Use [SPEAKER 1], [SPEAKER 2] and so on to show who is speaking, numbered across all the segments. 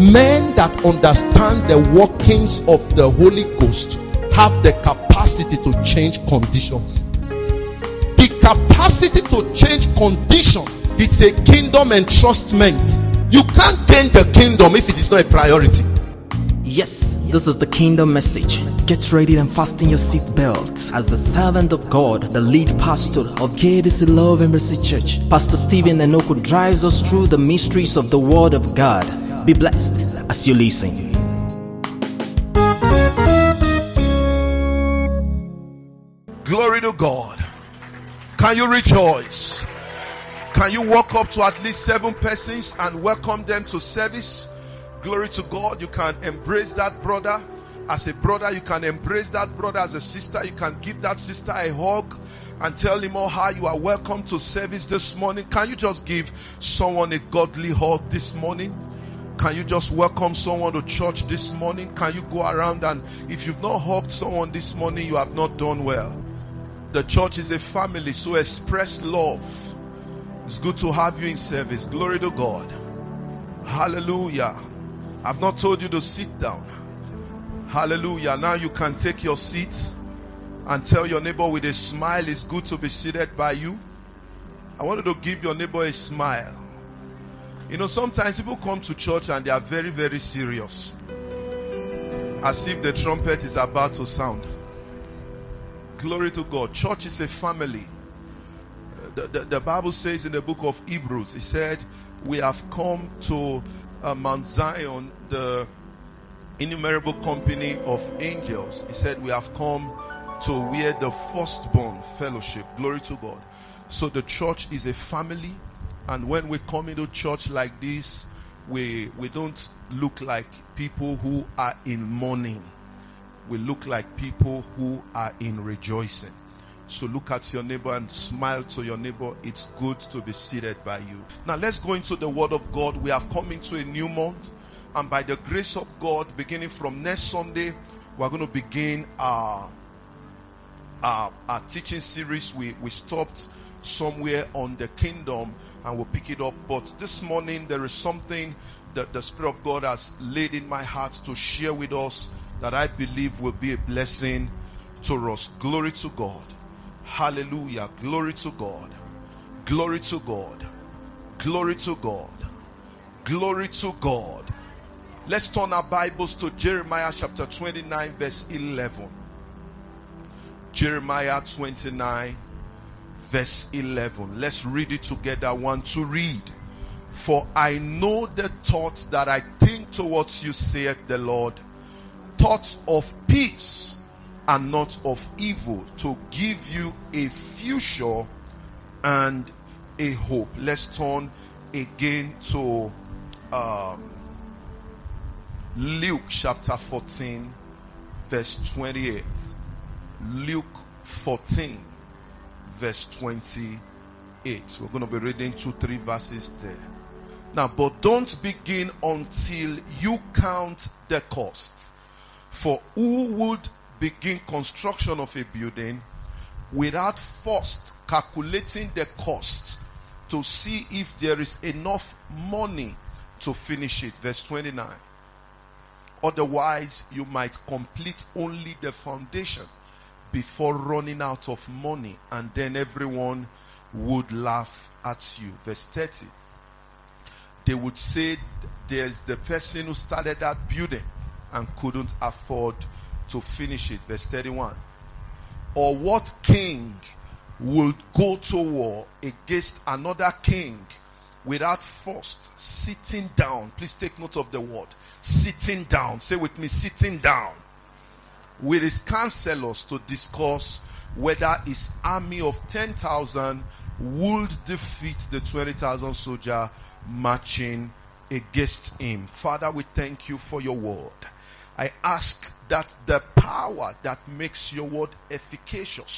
[SPEAKER 1] Men that understand the workings of the Holy Ghost have the capacity to change conditions. The capacity to change condition, it's a kingdom entrustment. You can't gain the kingdom if it is not a priority.
[SPEAKER 2] Yes, this is the kingdom message. Get ready and fasten your seatbelt as the servant of God, the lead pastor of KDC Love and Mercy Church, Pastor Stephen Enoku, drives us through the mysteries of the Word of God. Be blessed as you listen.
[SPEAKER 1] Glory to God. Can you rejoice? Can you walk up to at least 7 persons and welcome them to service? Glory to God. You can embrace that brother as a brother. You can embrace that brother as a sister. You can give that sister a hug and tell him or her you are welcome to service this morning. Can you just give someone a godly hug this morning? Can you just welcome someone to church this morning? Can you go around and if you've not hugged someone this morning, you have not done well. The church is a family, so express love. It's good to have you in service. Glory to God. Hallelujah. I've not told you to sit down. Hallelujah. Now you can take your seat and tell your neighbor with a smile, it's good to be seated by you. I wanted to give your neighbor a smile. You know, sometimes people come to church and they are very, very serious. As if the trumpet is about to sound. Glory to God. Church is a family. The Bible says in the book of Hebrews, it said, we have come to Mount Zion, the innumerable company of angels. He said, we have come to where the firstborn fellowship. Glory to God. So the church is a family. And when we come into church like this, we don't look like people who are in mourning. We look like people who are in rejoicing. So look at your neighbor and smile to your neighbor. It's good to be seated by you. Now let's go into the word of God. We have come into a new month. And by the grace of God, beginning from next Sunday, we're going to begin our teaching series. We stopped somewhere on the kingdom and we'll pick it up. But this morning, there is something that the Spirit of God has laid in my heart to share with us that I believe will be a blessing to us. Glory to God. Hallelujah. Glory to God. Glory to God. Glory to God. Glory to God. Let's turn our Bibles to Jeremiah chapter 29 verse 11. Jeremiah 29 verse 11. Let's read it together. 1, 2, read. For I know the thoughts that I think towards you, saith the Lord, thoughts of peace and not of evil, to give you a future and a hope. Let's turn again to Luke chapter 14 verse 28. Luke 14 verse 28. We're going to be reading 2-3 verses there. Now, but don't begin until you count the cost. For who would begin construction of a building without first calculating the cost to see if there is enough money to finish it? Verse 29. Otherwise, you might complete only the foundation before running out of money, and then everyone would laugh at you. Verse 30. They would say, there's the person who started that building and couldn't afford to finish it. Verse 31. Or what king would go to war against another king without first sitting down? Please take note of the word. Sitting down. Say with me, sitting down. With his counselors to discuss whether his army of 10,000 would defeat the 20,000 soldier marching against him. Father, we thank you for your word. I ask that the power that makes your word efficacious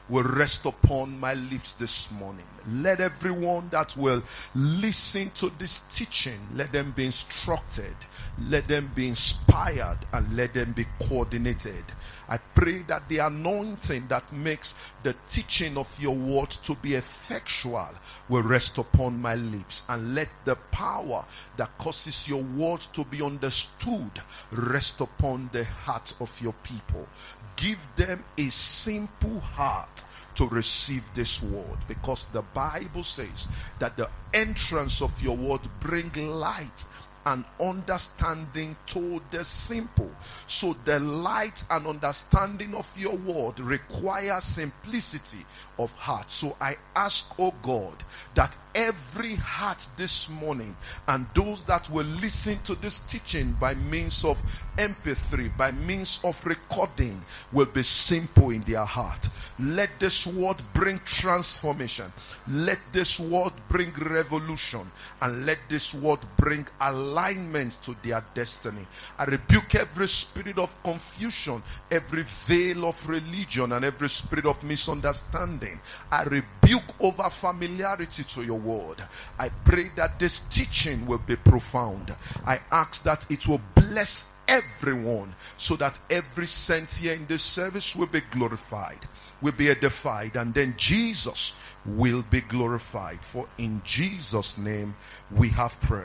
[SPEAKER 1] will rest upon my lips this morning. Let everyone that will listen to this teaching, let them be instructed, let them be inspired, and let them be coordinated. I pray that the anointing that makes the teaching of your word to be effectual will rest upon my lips, and let the power that causes your word to be understood rest upon the heart of your people. Give them a simple heart to receive this word, because the Bible says that the entrance of your word bring light and understanding to the simple. So the light and understanding of your word requires simplicity of heart. So I ask, oh God, that every heart this morning, and those that will listen to this teaching by means of MP3, by means of recording, will be simple in their heart. Let this word bring transformation. Let this word bring revolution. And let this word bring alignment to their destiny. I rebuke every spirit of confusion, every veil of religion, and every spirit of misunderstanding. I rebuke over familiarity to your word. I pray that this teaching will be profound. I ask that it will bless everyone, so that every cent here in this service will be glorified, will be edified, and then Jesus will be glorified. For in Jesus' name we have prayed.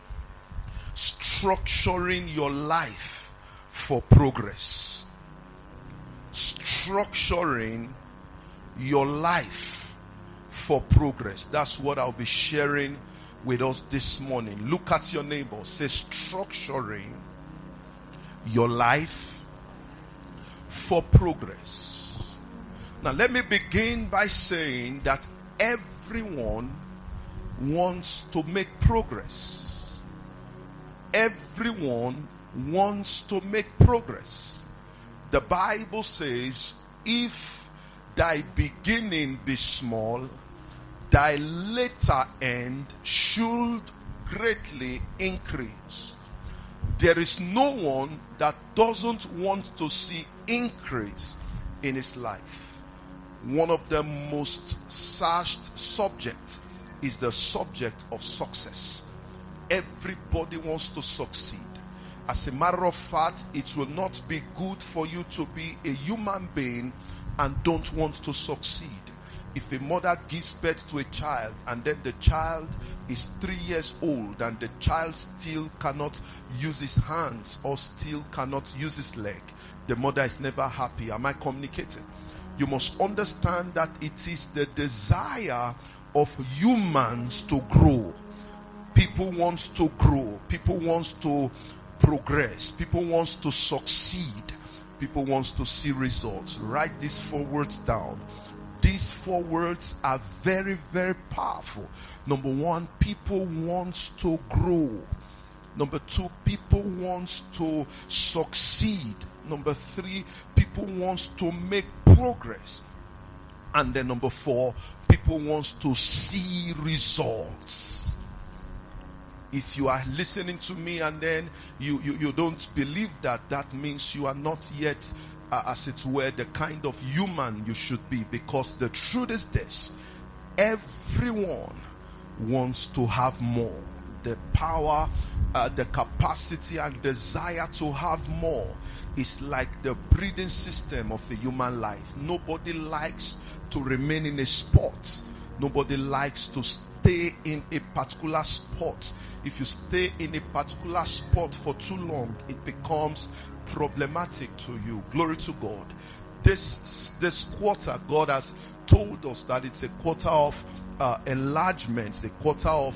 [SPEAKER 1] Structuring your life for progress. Structuring your life for progress. That's what I'll be sharing with us this morning. Look at your neighbor. Say, structuring your life for progress. Now let me begin by saying that everyone wants to make progress. Everyone wants to make progress. The Bible says, if thy beginning be small, thy later end should greatly increase. There is no one that doesn't want to see increase in his life. One of the most searched subjects is the subject of success. Everybody wants to succeed. As a matter of fact, it will not be good for you to be a human being and don't want to succeed. If a mother gives birth to a child and then the child is 3 years old and the child still cannot use his hands or still cannot use his leg, the mother is never happy. Am I communicating? You must understand that it is the desire of humans to grow. People want to grow. People want to progress. People want to succeed. People want to see results. Write these 4 words down. These 4 words are very, very powerful. Number 1, people want to grow. Number 2, people want to succeed. Number 3, people want to make progress. And then number 4, people want to see results. If you are listening to me and then you don't believe that, that means you are not yet as it were the kind of human you should be. Because the truth is this: everyone wants to have more. The power, the capacity and desire to have more is like the breathing system of a human life. Nobody likes to remain in a spot. Nobody likes to stay in a particular spot. If you stay in a particular spot for too long, it becomes problematic to you. Glory to God. This quarter, God has told us that it's a quarter of enlargement, a quarter of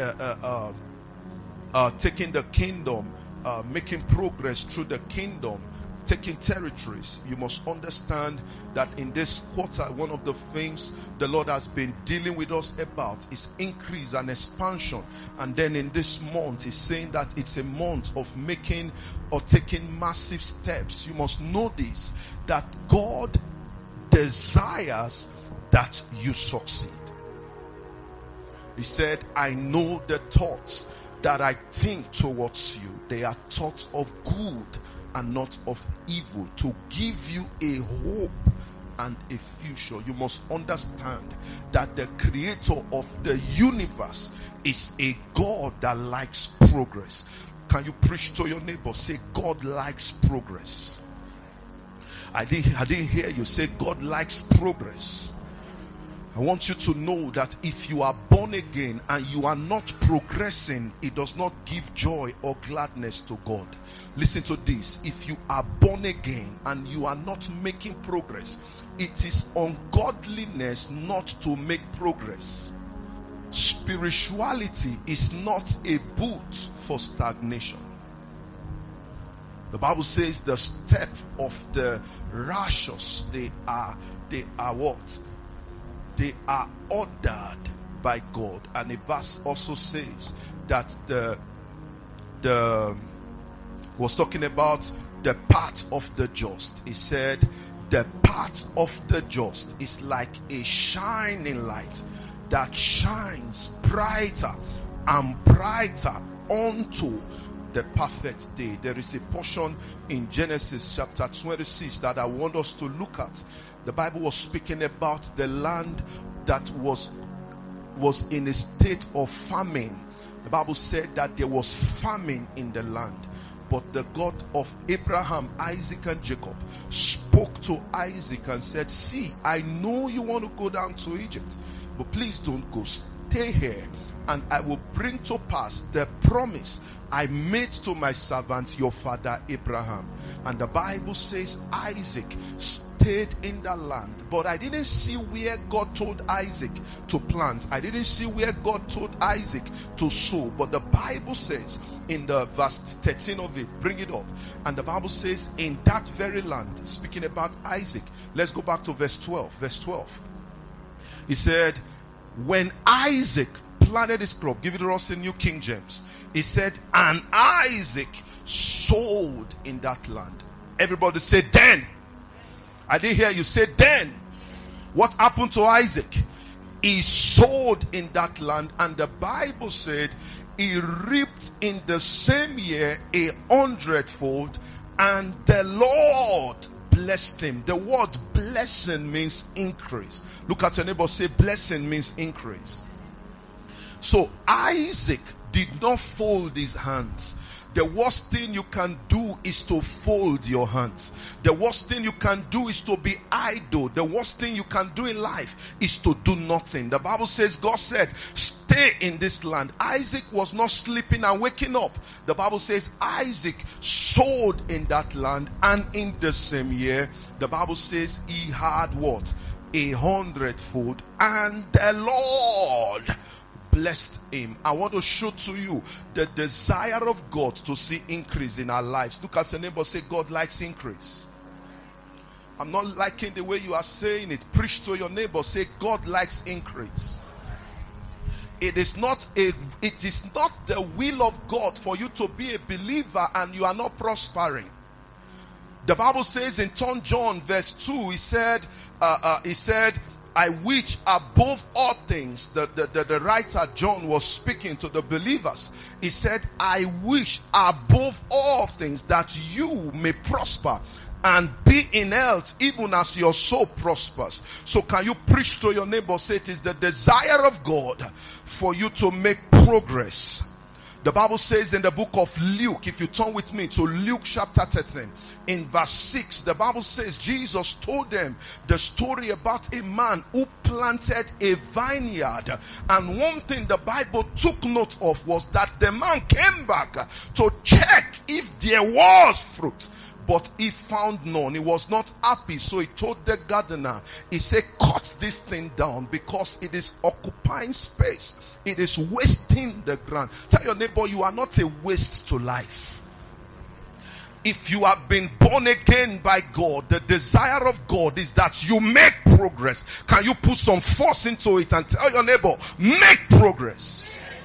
[SPEAKER 1] taking the kingdom, making progress through the kingdom, taking territories. You must understand that in this quarter, one of the things the Lord has been dealing with us about is increase and expansion. And then in this month, He's saying that it's a month of making or taking massive steps. You must know this, that God desires that you succeed. He said, I know the thoughts that I think towards you. They are thoughts of good and not of evil, to give you a hope and a future. You must understand that the creator of the universe is a God that likes progress. Can you preach to your neighbor? Say, God likes progress. I didn't hear you say God likes progress. I want you to know that if you are born again and you are not progressing, it does not give joy or gladness to God. Listen to this. If you are born again and you are not making progress, it is ungodliness not to make progress. Spirituality is not a boot for stagnation. The Bible says the step of the righteous, they are what? They are ordered by God. And a verse also says that was talking about the path of the just. He said the path of the just is like a shining light that shines brighter and brighter unto the perfect day. There is a portion in Genesis chapter 26 that I want us to look at. The Bible was speaking about the land that was in a state of famine. The Bible said that there was famine in the land. But the God of Abraham, Isaac, and Jacob spoke to Isaac and said, see, I know you want to go down to Egypt, but please don't go. Stay here, and I will bring to pass the promise I made to my servant, your father Abraham. And the Bible says Isaac stayed in the land. But I didn't see where God told Isaac to plant. I didn't see where God told Isaac to sow. But the Bible says in the verse 13 of it, bring it up. And the Bible says in that very land, speaking about Isaac. Let's go back to verse 12. Verse 12. He said, when Isaac planted his crop, give it to us in New King James. He said, and Isaac sowed in that land. Everybody say then. I didn't hear you say then. What happened to Isaac? He sowed in that land, and the Bible said he reaped in the same year 100-fold, and the Lord blessed him. The word blessing means increase. Look at your neighbor, say blessing means increase. So Isaac did not fold his hands. The worst thing you can do is to fold your hands. The worst thing you can do is to be idle. The worst thing you can do in life is to do nothing. The Bible says, God said, stay in this land. Isaac was not sleeping and waking up. The Bible says Isaac sowed in that land, and in the same year, the Bible says he had what? 100-fold, and the Lord blessed him. I want to show to you the desire of God to see increase in our lives. Look at your neighbor, say God likes increase. I'm not liking the way you are saying it. Preach to your neighbor, say God likes increase. It is not the will of God for you to be a believer and you are not prospering. The Bible says in 2 John verse 2, he said, I wish above all things, the writer John was speaking to the believers. He said, I wish above all things that you may prosper and be in health, even as your soul prospers. So can you preach to your neighbor, say it is the desire of God for you to make progress. The Bible says in the book of Luke, if you turn with me to Luke chapter 13, in verse 6, the Bible says Jesus told them the story about a man who planted a vineyard. And one thing the Bible took note of was that the man came back to check if there was fruit. But he found none. He was not happy. So he told the gardener, he said, cut this thing down because it is occupying space. It is wasting the ground. Tell your neighbor, you are not a waste to life. If you have been born again by God, the desire of God is that you make progress. Can you put some force into it and tell your neighbor, make progress?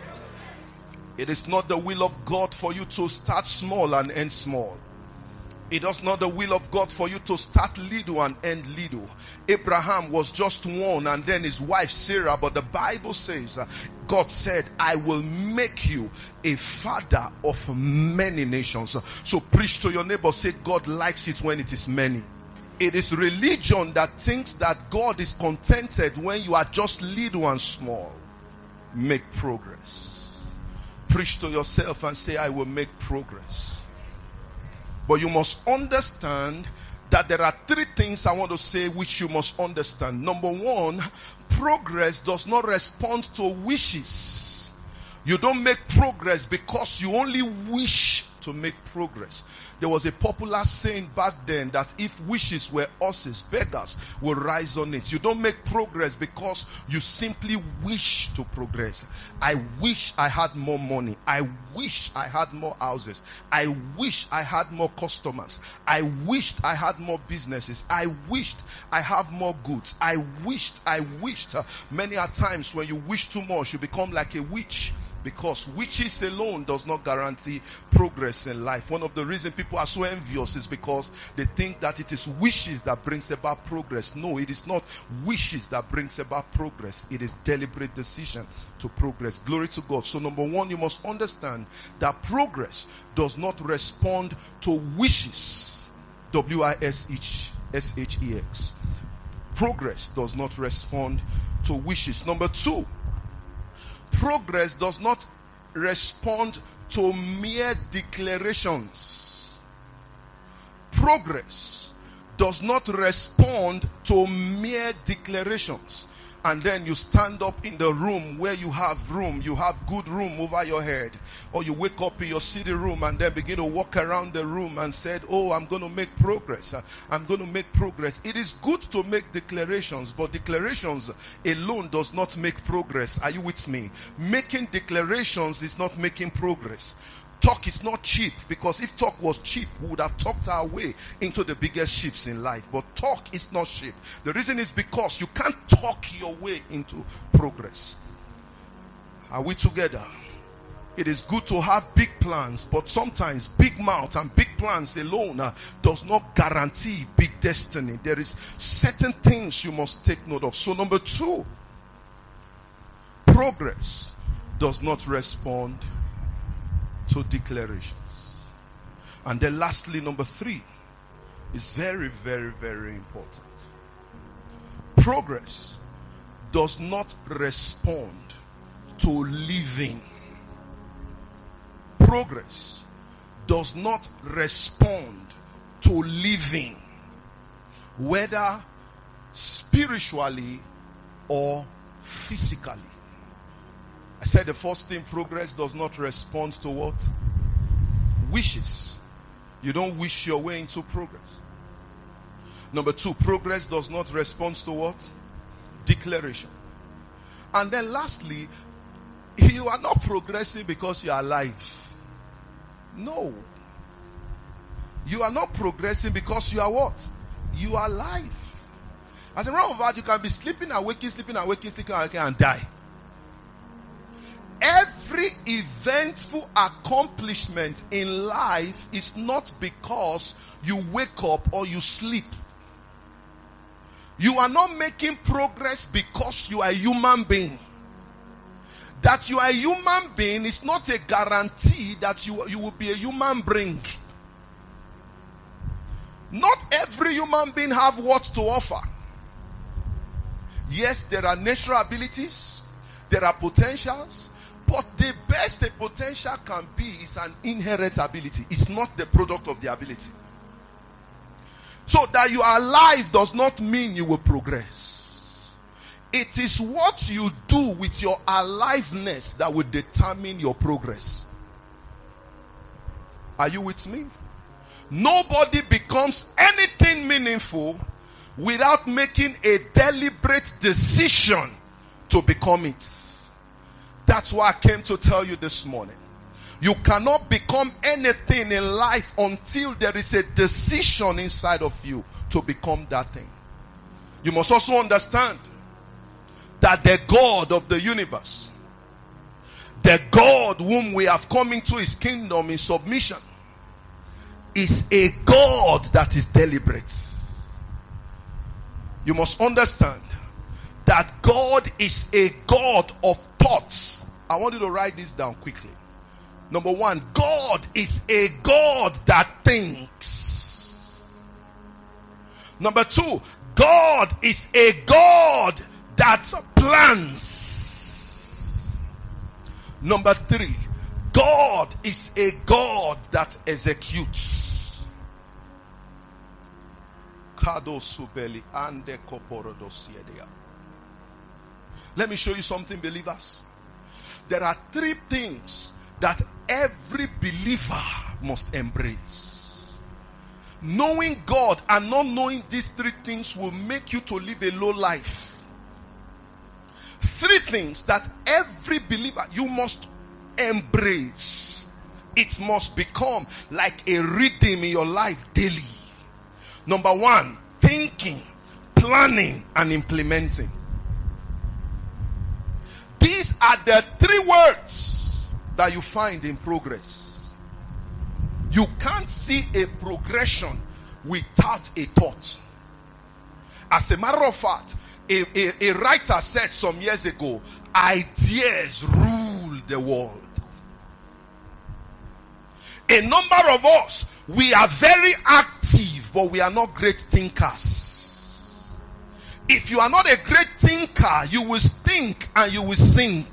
[SPEAKER 1] It is not the will of God for you to start small and end small. It is not the will of God for you to start little and end little. Abraham was just one, and then his wife Sarah. But the Bible says, God said, I will make you a father of many nations. So preach to your neighbor, say God likes it when it is many. It is religion that thinks that God is contented when you are just little and small. Make progress. Preach to yourself and say, I will make progress. But you must understand that there are three things I want to say which you must understand. Number one, progress does not respond to wishes. You don't make progress because you only wish to make progress. There was a popular saying back then that if wishes were horses, beggars will rise on it. You don't make progress because you simply wish to progress. I wish I had more money. I wish I had more houses. I wish I had more customers. I wished I had more businesses. I wished I have more goods. I wished. Many a times when you wish too much, you become like a witch. Because witches alone does not guarantee progress in life. One of the reasons people are so envious is because they think that it is wishes that brings about progress. No, it is not wishes that brings about progress. It is deliberate decision to progress. Glory to God. So number one, you must understand that progress does not respond to wishes. W-I-S-H-S-H-E-X. Progress does not respond to wishes. Number two, progress does not respond to mere declarations. Progress does not respond to mere declarations. And then you stand up in the room where you have good room over your head. Or you wake up in your city room and then begin to walk around the room and said, oh, I'm going to make progress. I'm going to make progress. It is good to make declarations, but declarations alone does not make progress. Are you with me? Making declarations is not making progress. Talk is not cheap, because if talk was cheap, we would have talked our way into the biggest ships in life. But talk is not cheap. The reason is because you can't talk your way into progress. Are we together? It is good to have big plans, but sometimes big mouth and big plans alone does not guarantee big destiny. There is certain things you must take note of. So number two, progress does not respond to declarations. And then lastly, number three is very, very, very important. Progress does not respond to living. Progress does not respond to living, whether spiritually or physically. I said the first thing, progress does not respond to what? Wishes. You don't wish your way into progress. Number two, progress does not respond to what? Declaration. And then lastly, you are not progressing because you are alive. No. You are not progressing because you are what? You are alive. As a matter of fact, you can be sleeping and waking, and die. Every eventful accomplishment in life is not because you wake up or you sleep. You are not making progress because you are a human being. That you are a human being is not a guarantee that you will be a human being. Not every human being have what to offer. Yes, there are natural abilities, there are potentials, but the best a potential can be is an inherent ability. It's not the product of the ability. So that you are alive does not mean you will progress. It is what you do with your aliveness that will determine your progress. Are you with me? Nobody becomes anything meaningful without making a deliberate decision to become it. That's why I came to tell you this morning. You cannot become anything in life until there is a decision inside of you to become that thing. You must also understand that the God of the universe, the God whom we have come into his kingdom in submission, is a God that is deliberate. You must understand that God is a God of thoughts. I want you to write this down quickly. Number one, God is a God that thinks. Number 2, God is a God that plans. Number 3, God is a God that executes. Let me show you something, believers. There are 3 things that every believer must embrace. Knowing God and not knowing these 3 things will make you to live a low life. 3 things that every believer you must embrace. It must become like a rhythm in your life daily. Number 1, thinking, planning, and implementing. These are the 3 words that you find in progress. You can't see a progression without a thought. As a matter of fact, a writer said some years ago, ideas rule the world. A number of us, we are very active, but we are not great thinkers. If you are not a great thinker, you will think and you will sink.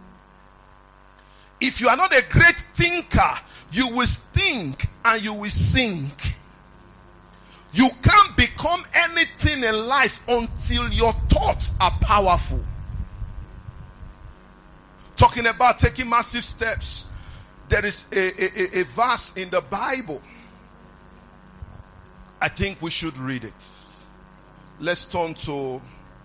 [SPEAKER 1] If you are not a great thinker, you will think and you will sink. You can't become anything in life until your thoughts are powerful. Talking about taking massive steps, there is a verse in the Bible. I think we should read it. Let's turn to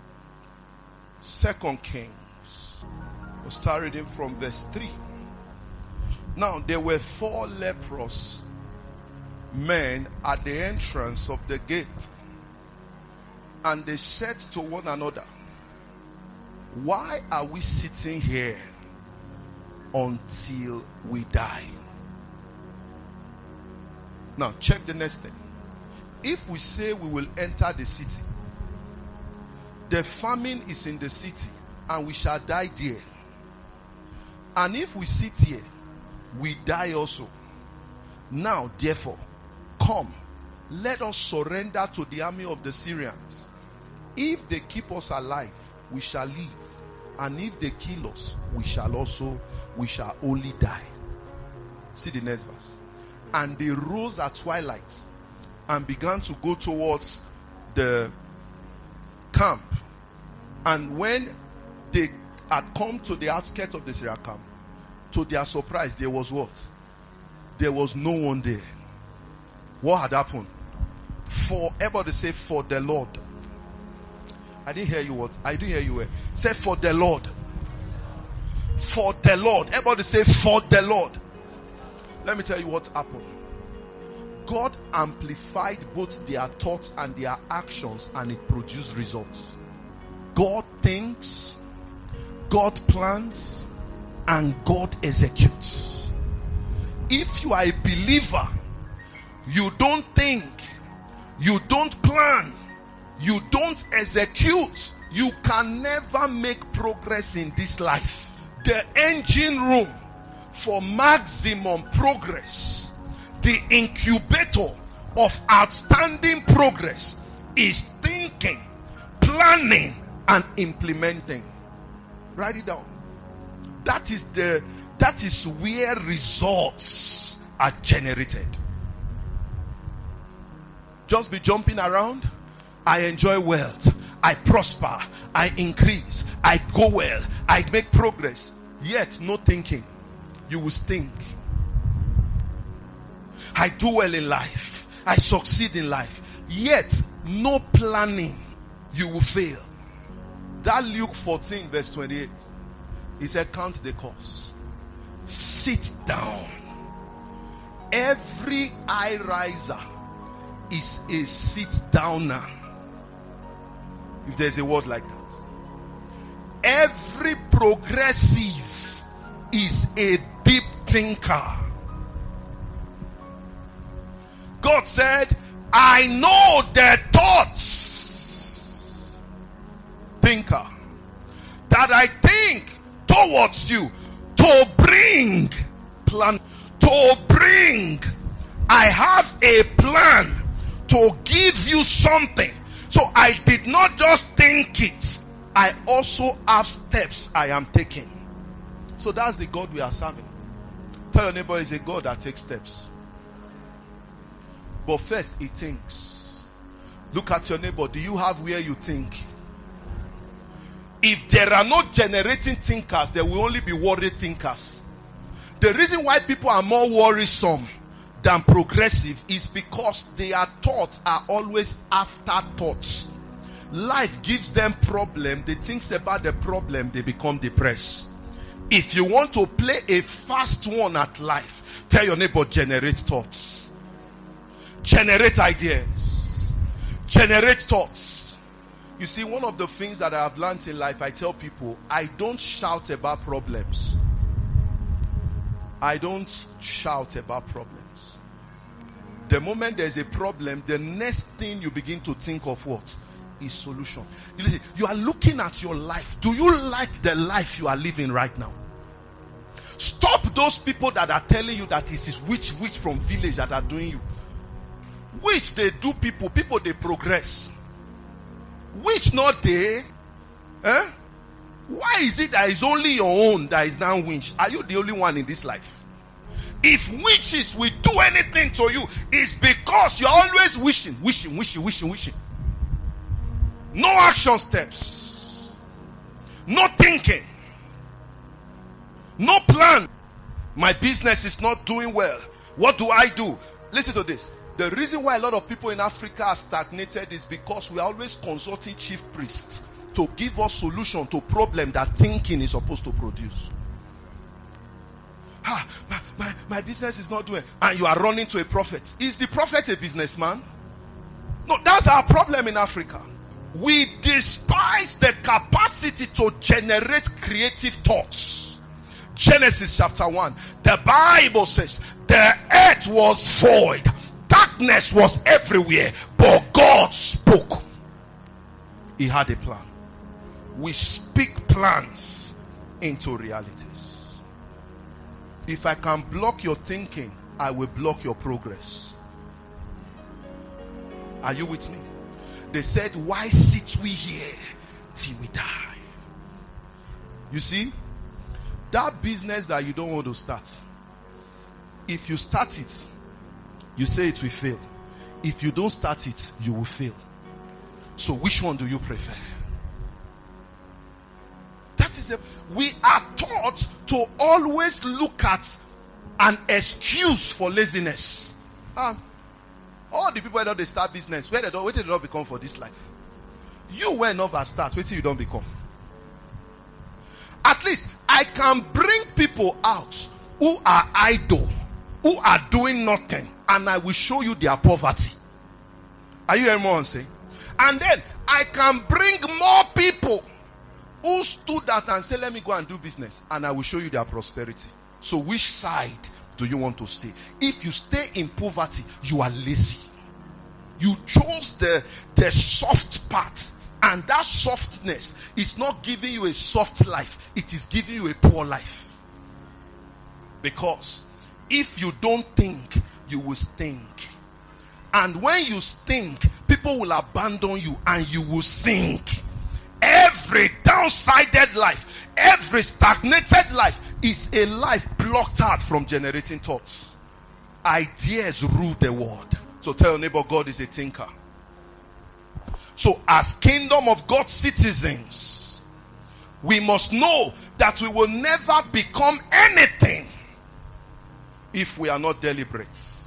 [SPEAKER 1] 2 Kings. We'll start reading from verse 3. Now there were 4 leprous men at the entrance of the gate, and they said to one another, "Why are we sitting here until we die?" Now check the next thing. If we say we will enter the city, the famine is in the city, and we shall die there. And if we sit here, we die also. Now therefore, come, let us surrender to the army of the Syrians. If they keep us alive, we shall live, and if they kill us, we shall only die. See the next verse. And they rose at twilight and began to go towards the camp. And when they had come to the outskirts of the Syrian camp, to their surprise, there was what? There was no one there. What had happened? For everybody say, for the Lord. I didn't hear you what? I didn't hear you well. Say, for the Lord. For the Lord. Everybody say, for the Lord. Let me tell you what happened. God amplified both their thoughts and their actions, and it produced results. God thinks, God plans, and God executes. If you are a believer, you don't think, you don't plan, you don't execute, you can never make progress in this life. The engine room for maximum progress, the incubator of outstanding progress, is thinking, planning, and implementing. Write it down. That is where results are generated. Just be jumping around. I enjoy wealth, I prosper, I increase, I go well, I make progress, yet no thinking. You will stink. I do well in life, I succeed in life, yet no planning. You will fail. That Luke 14 verse 28, he said, count the cost, sit down. Every eye riser is a sit downer, if there's a word like that. Every progressive is a deep thinker. God said, I know the thoughts, thinker, that I think towards you, to bring plan, to bring. I have a plan to give you something. So I did not just think it. I also have steps I am taking. So that's the God we are serving. Tell your neighbor, it's a God that takes steps. But first, he thinks. Look at your neighbor. Do you have where you think? If there are no generating thinkers, there will only be worried thinkers. The reason why people are more worrisome than progressive is because their thoughts are always afterthoughts. Life gives them problem. They think about the problem, they become depressed. If you want to play a fast one at life, tell your neighbor, generate thoughts. Generate ideas. Generate thoughts. You see, one of the things that I have learned in life, I tell people, I don't shout about problems. I don't shout about problems. The moment there's a problem, the next thing you begin to think of what? Is solution. You are looking at your life. Do you like the life you are living right now? Stop those people that are telling you that it is witch from village that are doing you. Which they do people they progress. Which not they? Why is it that it's only your own that is now winch? Are you the only one in this life? If witches will do anything to you, it's because you're always wishing. No action steps. No thinking. No plan. My business is not doing well. What do I do? Listen to this. The reason why a lot of people in Africa are stagnated is because we are always consulting chief priests to give us solution to problem that thinking is supposed to produce. My business is not doing, and you are running to a prophet. Is the prophet a businessman? No, that's our problem in Africa. We despise the capacity to generate creative thoughts. Genesis chapter 1, the Bible says the earth was void, darkness was everywhere, but God spoke. He had a plan. We speak plans into realities. If I can block your thinking, I will block your progress. Are you with me? They said, why sit we here till we die? You see, that business that you don't want to start, if you start it, you say it will fail. If you don't start it, you will fail. So which one do you prefer? That is we are taught to always look at an excuse for laziness. All the people that they start business, where they don't become for this life. You were never start, wait till you don't become. At least I can bring people out who are idle, who are doing nothing, and I will show you their poverty. Are you hearing what I'm saying? And then I can bring more people who stood out and said, let me go and do business, and I will show you their prosperity. So which side do you want to stay? If you stay in poverty, you are lazy. You chose the soft part, and that softness is not giving you a soft life, it is giving you a poor life. Because if you don't think, you will stink. And when you stink, people will abandon you and you will sink. Every downsided life, every stagnated life is a life blocked out from generating thoughts. Ideas rule the world. So tell your neighbor, God is a thinker. So as kingdom of God citizens, we must know that we will never become anything if we are not deliberate.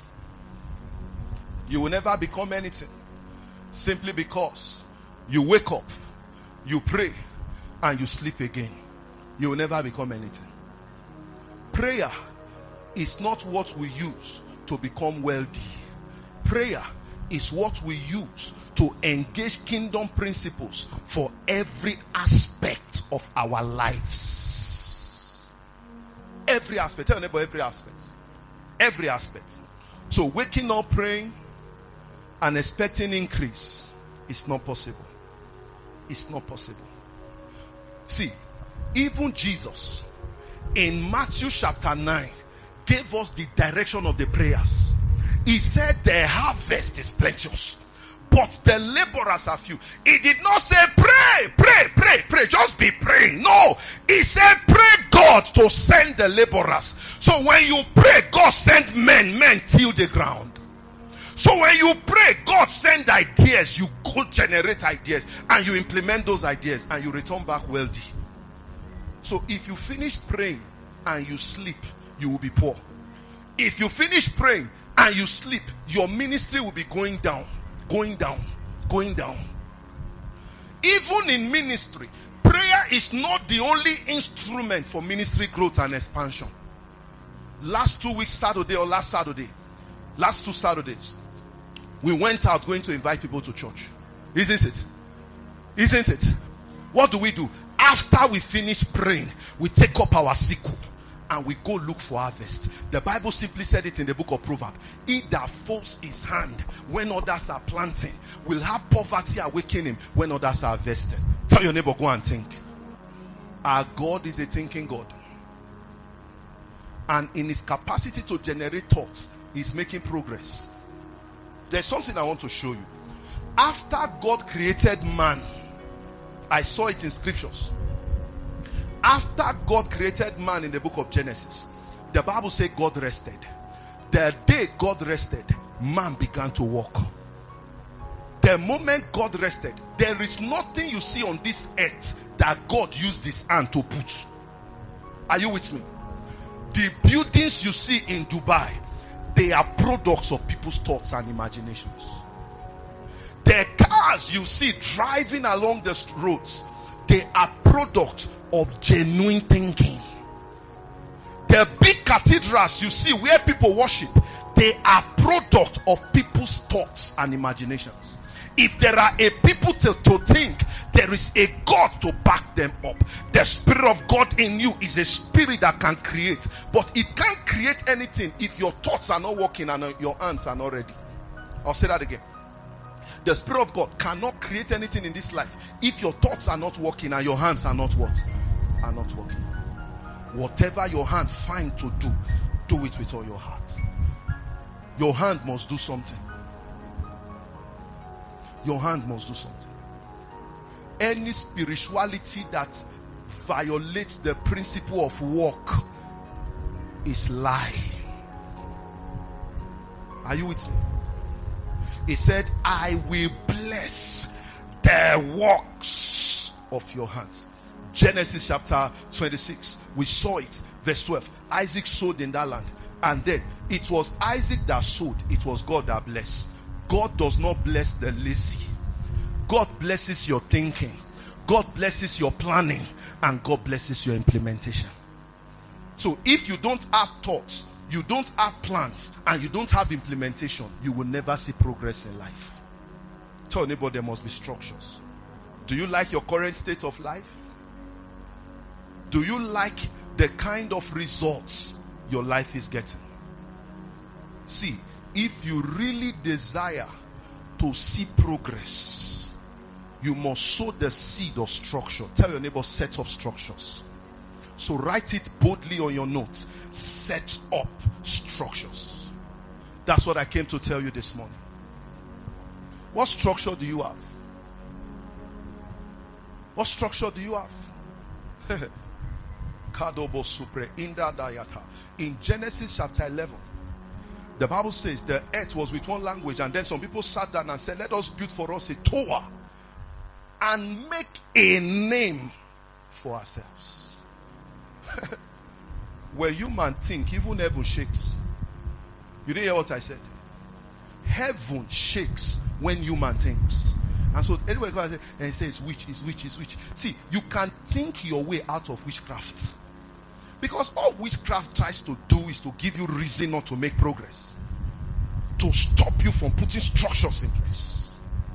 [SPEAKER 1] You will never become anything simply because you wake up, you pray, and you sleep again. You will never become anything. Prayer is not what we use to become wealthy. Prayer is what we use to engage kingdom principles for every aspect of our lives. Every aspect. Tell your neighbor, every aspect. Every aspect. So waking up praying and expecting increase is not possible. It's not possible. See, even Jesus in Matthew chapter 9 gave us the direction of the prayers. He said the harvest is plenteous, but the laborers are few. He did not say pray, just be praying. No, he said pray God to send the laborers. So when you pray, God send men till the ground. So when you pray, God send ideas, you go generate ideas, and you implement those ideas, and you return back wealthy. So if you finish praying and you sleep, you will be poor. If you finish praying and you sleep, your ministry will be going down. Even in ministry, prayer is not the only instrument for ministry growth and expansion. Last 2 weeks, Saturday or last two Saturdays, we went out going to invite people to church. Isn't it? What do? After we finish praying, we take up our sickle and we go look for harvest. The Bible simply said it in the book of Proverbs. He that folds his hand when others are planting will have poverty awaken him when others are harvesting. Tell your neighbor, go and think. Our God is a thinking God. And in his capacity to generate thoughts, he's making progress. There's something I want to show you. After God created man, I saw it in scriptures. After God created man in the book of Genesis, the Bible says God rested. The day God rested, man began to walk. The moment God rested, there is nothing you see on this earth that God used his hand to put. Are you with me? The buildings you see in Dubai, they are products of people's thoughts and imaginations. The cars you see driving along the roads, they are products of genuine thinking. The big cathedrals you see where people worship, they are product of people's thoughts and imaginations. If there are a people to think, there is a God to back them up. The Spirit of God in you is a spirit that can create, but it can't create anything if your thoughts are not working and your hands are not ready. I'll say that again. The Spirit of God cannot create anything in this life if your thoughts are not working and your hands are not what? Are not working. Whatever your hand find to do it with all your heart. Your hand must do something. Your hand must do something. Any spirituality that violates the principle of work is lie. Are you with me? He said, I will bless the works of your hands. Genesis chapter 26. We saw it. Verse 12. Isaac sowed in that land. And then it was Isaac that sowed. It was God that blessed. God does not bless the lazy. God blesses your thinking. God blesses your planning. And God blesses your implementation. So if you don't have thoughts, you don't have plans, and you don't have implementation, you will never see progress in life. Tell anybody there must be structures. Do you like your current state of life? Do you like the kind of results your life is getting? See, if you really desire to see progress, you must sow the seed of structure. Tell your neighbor, set up structures. So write it boldly on your notes. Set up structures. That's what I came to tell you this morning. What structure do you have? What structure do you have? In Genesis chapter 11, the Bible says the earth was with one language, and then some people sat down and said, let us build for us a tower and make a name for ourselves. When human think, even heaven shakes. You didn't hear what I said? Heaven shakes when human thinks. And so anybody can say, and he says, which is which. See, you can think your way out of witchcraft. Because all witchcraft tries to do is to give you reason not to make progress. To stop you from putting structures in place.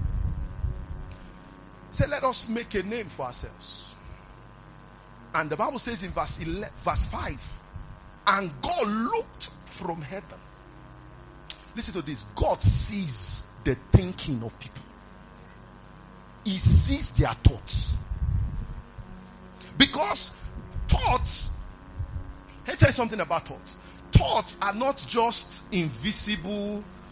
[SPEAKER 1] Say, let us make a name for ourselves. And the Bible says in verse 5, and God looked from heaven. Listen to this. God sees the thinking of people. He sees their thoughts. Because thoughts, let me tell you something about thoughts. Thoughts are not just invisible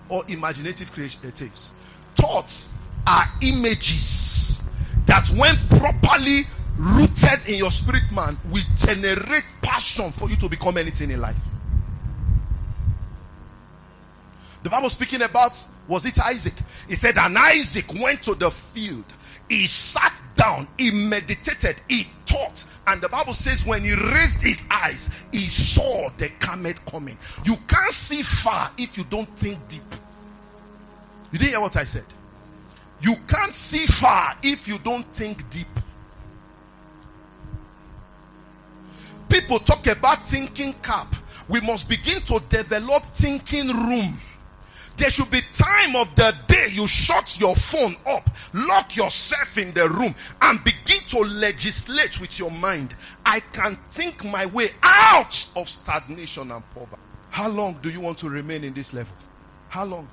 [SPEAKER 1] or imaginative creatives. Thoughts are images that when properly rooted in your spirit man will generate passion for you to become anything in life. The Bible speaking about, was it Isaac? He said, and Isaac went to the field. He sat down, he meditated, he thought. And the Bible says when he raised his eyes, he saw the camel coming. You can't see far if you don't think deep. You didn't hear what I said? You can't see far if you don't think deep. People talk about thinking cap. We must begin to develop thinking room. There should be time of the day you shut your phone up, lock yourself in the room, and begin to legislate with your mind. I can think my way out of stagnation and poverty. How long do you want to remain in this level? How long?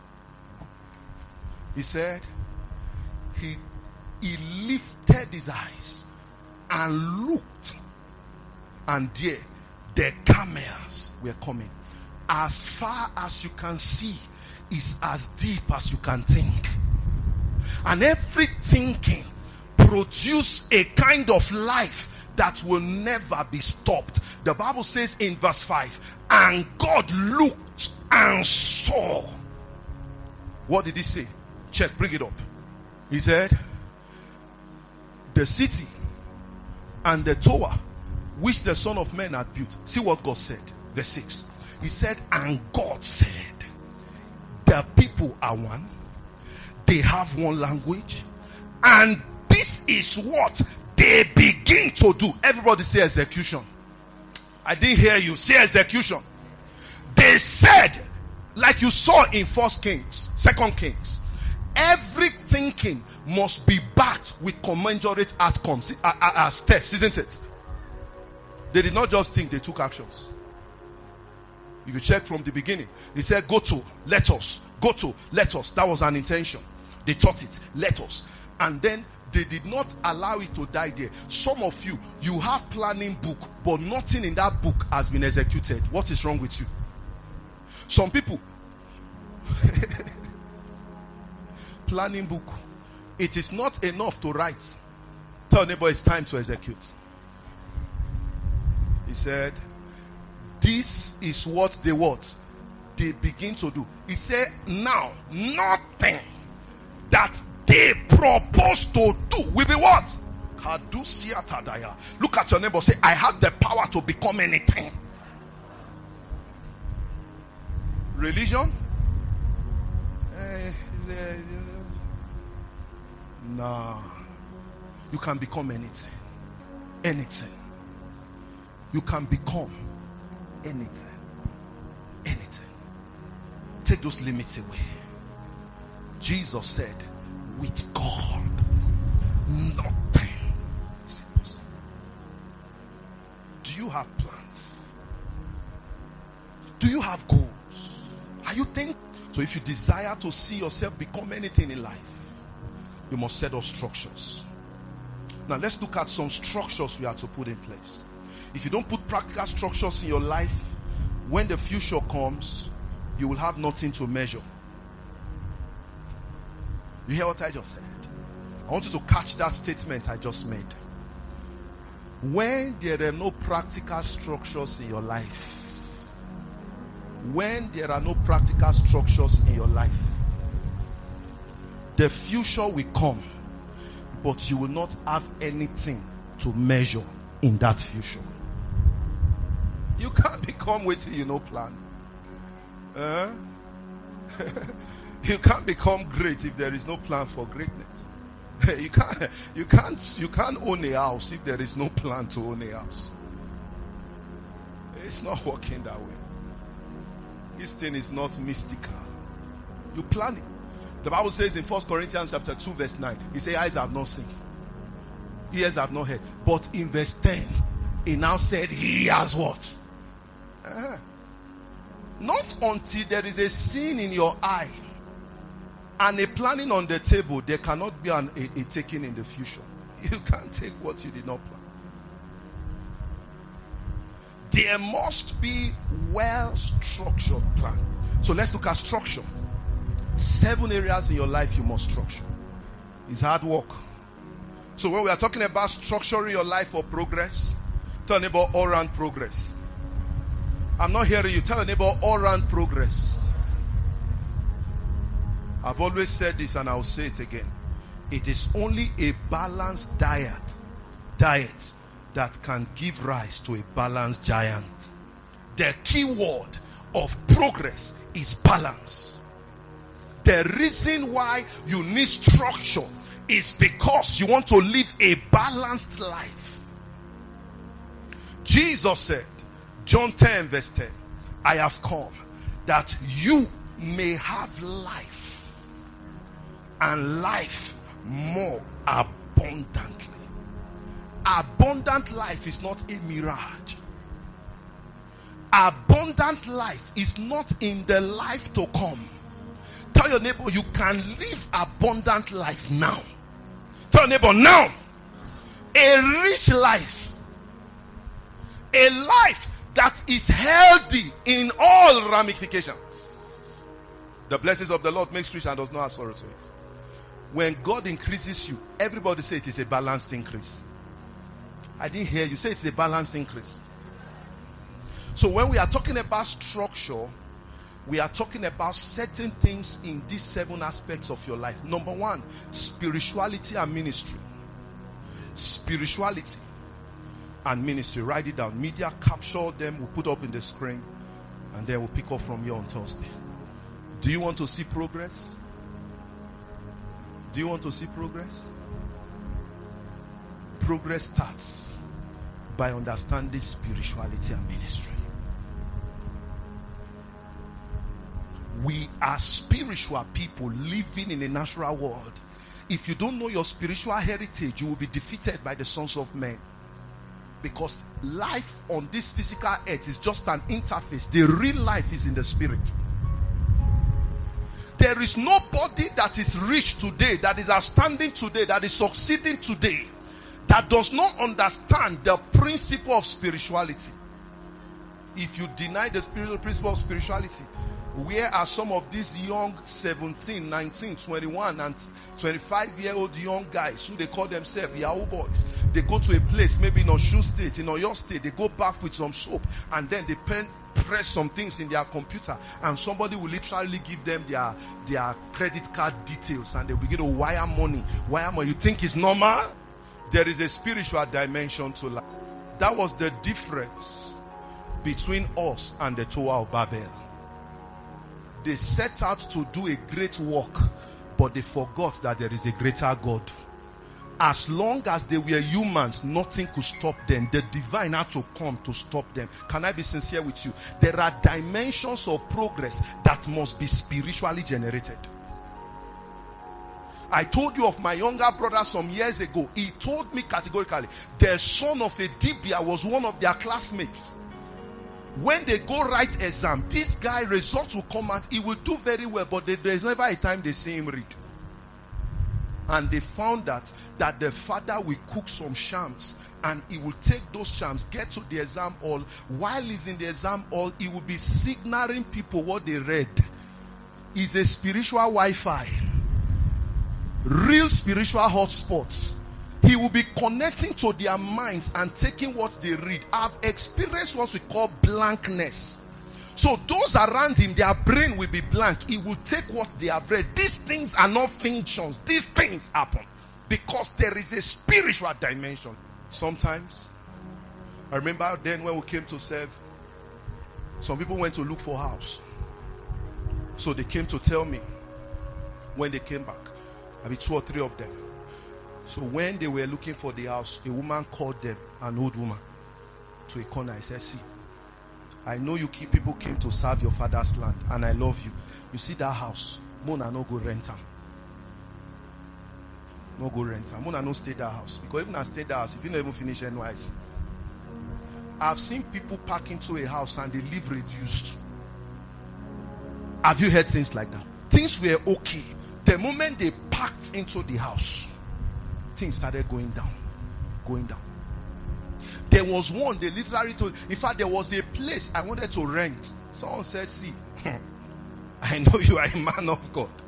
[SPEAKER 1] He said, he lifted his eyes and looked, and there the camels were coming. As far as you can see is as deep as you can think. And every thinking produces a kind of life that will never be stopped. The Bible says in verse 5, and God looked and saw. What did he say? Check, bring it up. He said, the city and the tower which the Son of Man had built. See what God said. Verse 6. He said, and God said, the people are one. They have one language. And this is what they begin to do. Everybody say execution. I didn't hear you. Say execution. They said, like you saw in 1 Kings, 2 Kings, every thinking must be backed with commensurate outcomes, steps, isn't it? They did not just think, they took actions. If you check from the beginning, he said, go to, let us. Go to, let us. That was an intention. They taught it, let us. And then they did not allow it to die there. Some of you, you have planning book, but nothing in that book has been executed. What is wrong with you? Some people, planning book, it is not enough to write. Tell neighbor it's time to execute. He said, this is what they begin to do. He said, now nothing that they propose to do will be what? Look at your neighbor, say, I have the power to become anything. Religion? Nah. You can become anything. Anything. You can become anything. Anything. Take those limits away. Jesus said, with God, nothing is impossible. Do you have plans? Do you have goals? Are you thinking? So if you desire to see yourself become anything in life, you must set up structures. Now let's look at some structures we have to put in place. If you don't put practical structures in your life, when the future comes, you will have nothing to measure. You hear what I just said? I want you to catch that statement I just made. When there are no practical structures in your life, when there are no practical structures in your life, the future will come, but you will not have anything to measure in that future. You can't become waiting, you know, plan. You can't become great if there is no plan for greatness. You can't own a house if there is no plan to own a house. It's not working that way. This thing is not mystical. You plan it. The Bible says in 1 Corinthians chapter 2 verse 9, he says, eyes have not seen, ears have not heard. But in verse 10, he now said, he has what? Not until there is a sin in your eye and a planning on the table, there cannot be a taking in the future. You can't take what you did not plan. There must be well-structured plan. So let's look at structure. 7 areas in your life you must structure. It's hard work. So when we are talking about structuring your life for progress, tell your neighbor all-round progress. I'm not hearing you. Tell your neighbor all-round progress. I've always said this and I'll say it again. It is only a balanced diet that can give rise to a balanced giant. The key word of progress is balance. The reason why you need structure is because you want to live a balanced life. Jesus said, John 10 verse 10, I have come that you may have life, and life more abundantly. Abundant life is not a mirage. Abundant life is not in the life to come. Tell your neighbor, you can live abundant life now. Tell your neighbor, now. A rich life. A life that is healthy in all ramifications. The blessings of the Lord makes rich and does not add sorrow to it. When God increases you, everybody say it is a balanced increase. I didn't hear you. Say it's a balanced increase. So when we are talking about structure, we are talking about certain things in these 7 aspects of your life. Number 1, spirituality and ministry. Spirituality and ministry. Write it down. Media capture them. We'll put up in the screen. And then we'll pick up from here on Thursday. Do you want to see progress? Do you want to see progress? Progress starts by understanding spirituality and ministry. We are spiritual people living in a natural world. If you don't know your spiritual heritage, you will be defeated by the sons of men. Because life on this physical earth is just an interface. The real life is in the spirit. There is nobody that is rich today, that is outstanding today, that is succeeding today, that does not understand the principle of spirituality. If you deny the spiritual principle of spirituality, where are some of these young 17, 19, 21 and 25-year-old young guys who they call themselves Yahoo boys? They go to a place, maybe in Osun State, in Oyo State, they go bath with some soap, and then they press some things in their computer, and somebody will literally give them their credit card details, and they'll begin to wire money. You think it's normal? There is a spiritual dimension to life. That was the difference between us and the Tower of Babel. They set out to do a great work, but they forgot that there is a greater God. As long as they were humans, nothing could stop them. The divine had to come to stop them. Can I be sincere with you? There are dimensions of progress that must be spiritually generated. I told you of my younger brother some years ago. He told me categorically, the son of a Dibia was one of their classmates. When they go write exam, this guy, results will come out, he will do very well, but there's never a time they see him read. And they found that the father will cook some shams, and he will take those shams, get to the exam hall. While he's in the exam hall, he will be signaling people what they read. It's a spiritual Wi-Fi. Real spiritual hotspots. He will be connecting to their minds and taking what they read. I've experienced what we call blankness. So those around him, their brain will be blank. He will take what they have read. These things are not functions. These things happen because there is a spiritual dimension. Sometimes, I remember then when we came to serve, some people went to look for a house. So they came to tell me when they came back. Maybe 2 or 3 of them. So when they were looking for the house, a woman called them, an old woman, to a corner. I said, see, I know you people came to serve your father's land, and I love you. You see that house, Mona no go rent them. No go rent them. Mona no stay that house. Because even I stay that house, if you don't even finish NYC. I've seen people pack into a house and they live reduced. Have you heard things like that? Things were okay. The moment they packed into the house, things started going down. Going down. There was one, they literally told, in fact, there was a place I wanted to rent. Someone said, see, I know you are a man of God.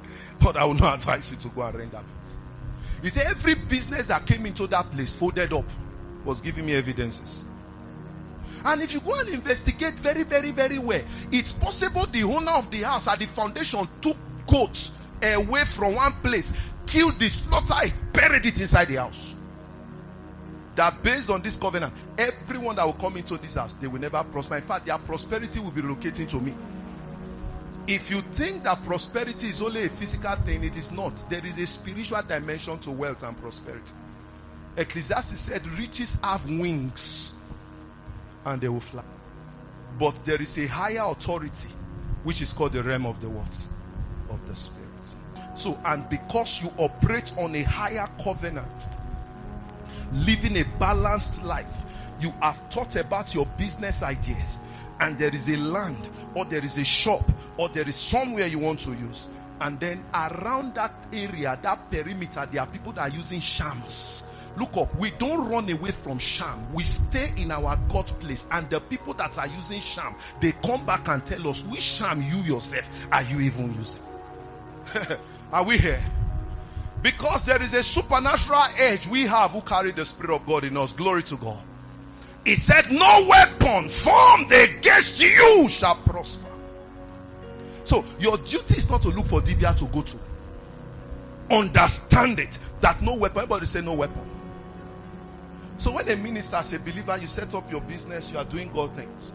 [SPEAKER 1] But I will not advise you to go and rent that place. He said every business that came into that place folded up, was giving me evidences. And if you go and investigate very, very, very well, it's possible the owner of the house at the foundation took goats away from one place, killed the slaughter it, buried it inside the house. That based on this covenant, everyone that will come into this house, they will never prosper. In fact, their prosperity will be relocating to me. If you think that prosperity is only a physical thing, it is not. There is a spiritual dimension to wealth and prosperity. Ecclesiastes said riches have wings and they will fly. But there is a higher authority which is called the realm of the what? Of the spirit. So, and because you operate on a higher covenant, living a balanced life, you have thought about your business ideas, and there is a land or there is a shop or there is somewhere you want to use, and then around that area, that perimeter, there are people that are using shams. Look up, we don't run away from sham. We stay in our God place, and the people that are using sham, they come back and tell us, which sham you yourself are you even using? Are we here? Because there is a supernatural edge we have who carry the Spirit of God in us. Glory to God. He said, no weapon formed against you shall prosper. So your duty is not to look for Dibia to go to. Understand it, that no weapon. Everybody say no weapon. So when a minister, as a believer, you set up your business, you are doing God things,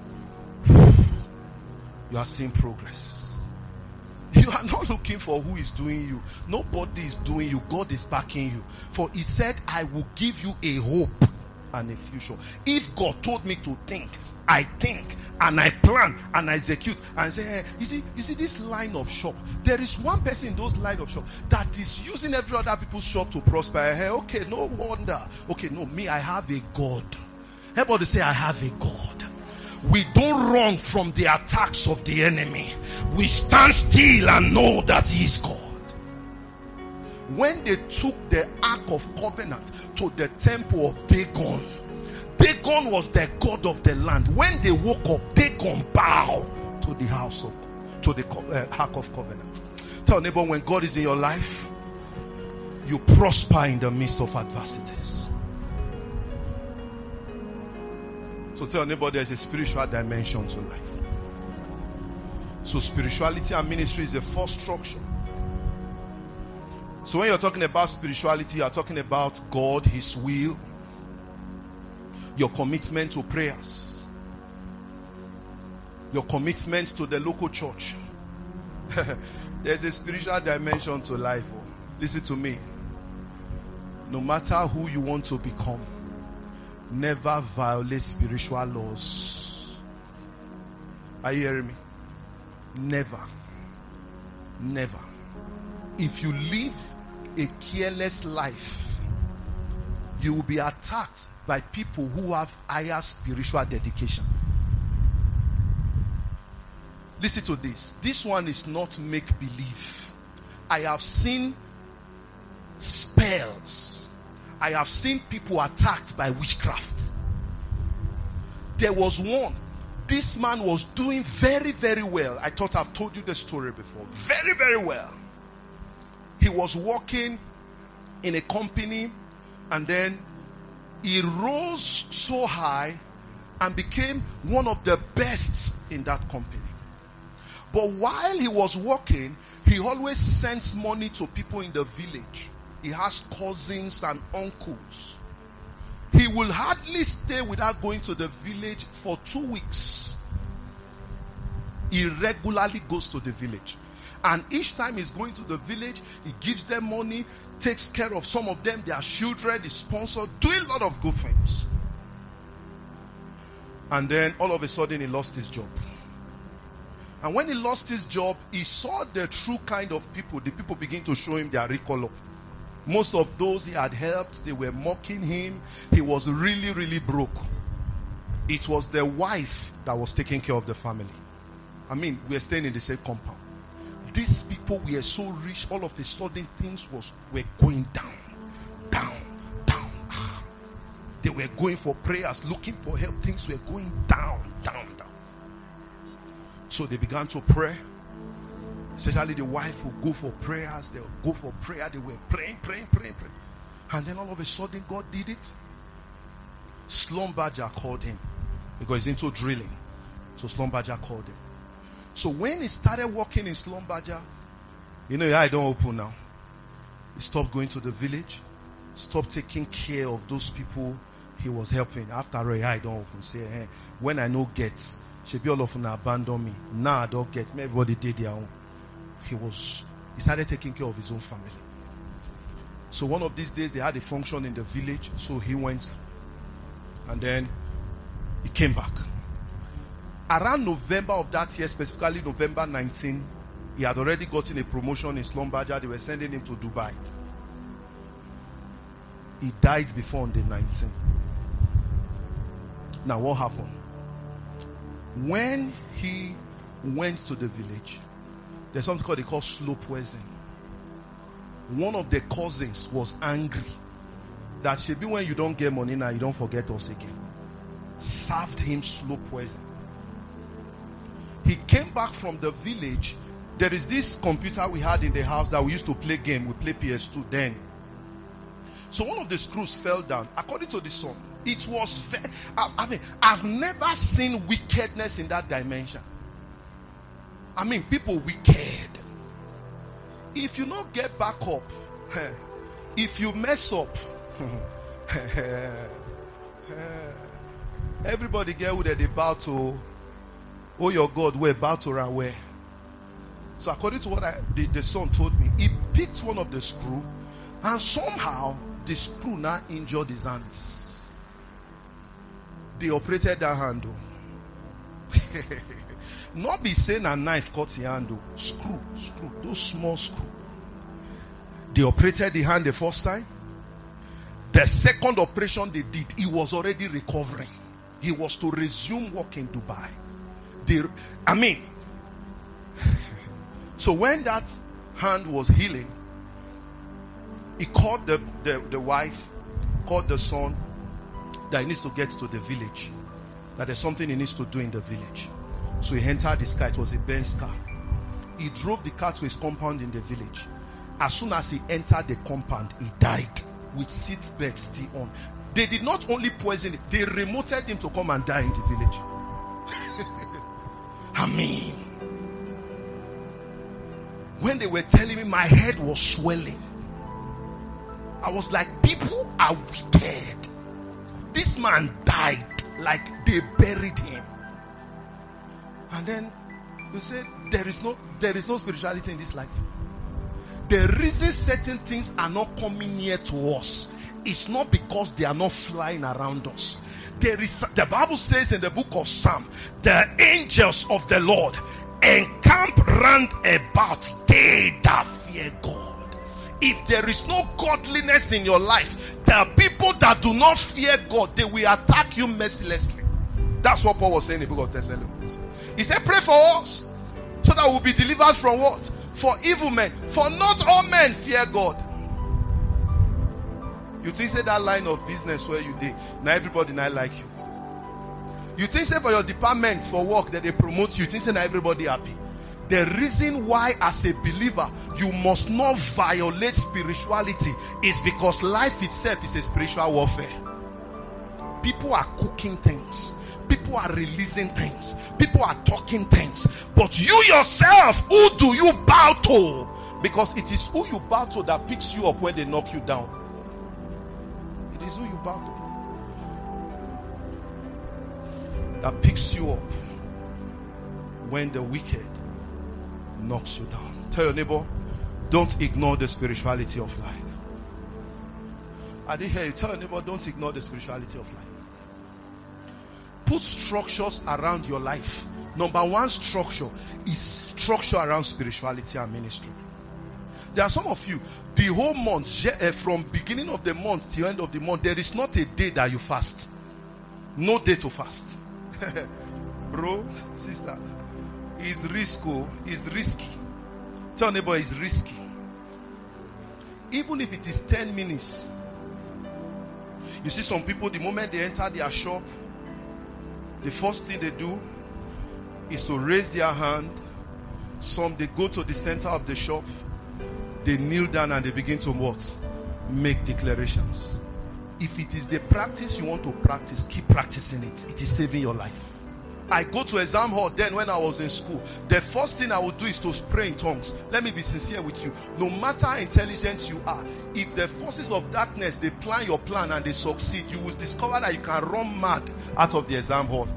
[SPEAKER 1] you are seeing progress. You are not looking for who is doing you. Nobody is doing you. God is backing you. For he said, I will give you a hope and a future. If God told me to think, I think and I plan and I execute and say, hey, you see this line of shop, there is one person in those line of shop that is using every other people's shop to prosper. Hey, okay, no wonder. Okay, no, me, I have a God. Everybody say, I have a God. We don't run from the attacks of the enemy. We stand still and know that he is God. When they took the Ark of Covenant to the temple of Dagon, Dagon was the god of the land. When they woke up, Dagon bowed to the house of God, to the Ark of Covenant. Tell neighbor, when God is in your life, you prosper in the midst of adversities. So tell neighbor, there's a spiritual dimension to life. So spirituality and ministry is the first structure. So when you're talking about spirituality, you're talking about God, his will, your commitment to prayers, your commitment to the local church. There's a spiritual dimension to life. Listen to me. No matter who you want to become, never violate spiritual laws. Are you hearing me? Never. Never. If you live a careless life, you will be attacked by people who have higher spiritual dedication. Listen to this. This one is not make-believe. I have seen spells. I have seen people attacked by witchcraft. There was one. This man was doing very, very well. I thought I've told you the story before. Very, very well. He was working in a company, and then he rose so high and became one of the best in that company. But while he was working, he always sends money to people in the village. He has cousins and uncles. He will hardly stay without going to the village for 2 weeks. He regularly goes to the village. And each time he's going to the village, he gives them money, takes care of some of them, their children, he sponsors, doing a lot of good things. And then all of a sudden he lost his job. And when he lost his job, he saw the true kind of people. The people begin to show him their real color. Most of those he had helped, they were mocking him. He was really, really broke. It was the wife that was taking care of the family. I mean, we are staying in the same compound. These people were so rich, all of a sudden things were going down. They were going for prayers, looking for help. Things were going down. So they began to pray. Especially the wife will go for prayers. They'll go for prayer. They were praying. And then all of a sudden, God did it. Slumberger called him because he's into drilling. So Slumberger called him. So when he started working in Slumberger, your eye don't open now. He stopped going to the village. Stopped taking care of those people he was helping. After all, your eye don't open. Say, hey, when I know get, she be all of them abandon me. Now I don't get. Everybody did their own. He started taking care of his own family. So one of these days they had a function in the village. So he went and then he came back. Around November of that year, specifically November 19, he had already gotten a promotion in Slumberger. They were sending him to Dubai. He died before on the 19th. Now what happened? When he went to the village, there's something they call slow poison. One of the cousins was angry that should be when you don't get money now, you don't forget us again. Served him slow poison. He came back from the village. There is this computer we had in the house that we used to play game. We play PS2 then. So one of the screws fell down. According to the son, it was fair. I've never seen wickedness in that dimension. People wicked. If you not get back up, if you mess up, everybody get with the battle. Oh, your God, we're about to run away. So according to what the son told me, he picked one of the screw, and somehow the screw now injured his hands. They operated that handle. Not be saying a knife cut the handle. Screw, those small screw. They operated the hand the first time. The second operation they did, he was already recovering. He was to resume work in Dubai. So when that hand was healing, he called the wife, called the son, that he needs to get to the village. That there's something he needs to do in the village. So he entered his car. It was a Benz car. He drove the car to his compound in the village. As soon as he entered the compound, he died with seat belts still on. They did not only poison him, they remoted him to come and die in the village. When they were telling me, my head was swelling. I was like, people are wicked. This man died like they buried him. And then you said there is no spirituality in this life. The reason certain things are not coming near to us is not because they are not flying around us. The Bible says in the book of Psalm, the angels of the Lord encamp round about they that fear God. If there is no godliness in your life, there are people that do not fear God. They will attack you mercilessly. That's what Paul was saying in the book of Thessalonians. He said, pray for us so that we'll be delivered from what? For evil men. For not all men fear God. You think say that line of business where you did, now everybody now like you. You think say for your department for work that they promote you think say now everybody happy. The reason why as a believer you must not violate spirituality is because life itself is a spiritual warfare. People are cooking things. People are releasing things. People are talking things. But you yourself, who do you bow to? Because it is who you bow to that picks you up when they knock you down. It is who you bow to that picks you up when the wicked knocks you down. Tell your neighbor, don't ignore the spirituality of life. I didn't hear you. Tell your neighbor, don't ignore the spirituality of life. Put structures around your life. Number one structure is structure around spirituality and ministry. There are some of you, the whole month, from beginning of the month till end of the month, there is not a day that you fast. No day to fast. Bro, sister, it's risky. Tell neighbor, it's risky. Even if it is 10 minutes. You see some people, the moment they enter their shop, the first thing they do is to raise their hand Some, they go to the center of the shop, they kneel down and they begin to what? Make declarations. If it is the practice you want to practice, keep practicing it. It is saving your life. I go to exam hall then when I was in school. The first thing I would do is to pray in tongues. Let me be sincere with you. No matter how intelligent you are, if the forces of darkness, they plan your plan and they succeed, you will discover that you can run mad out of the exam hall.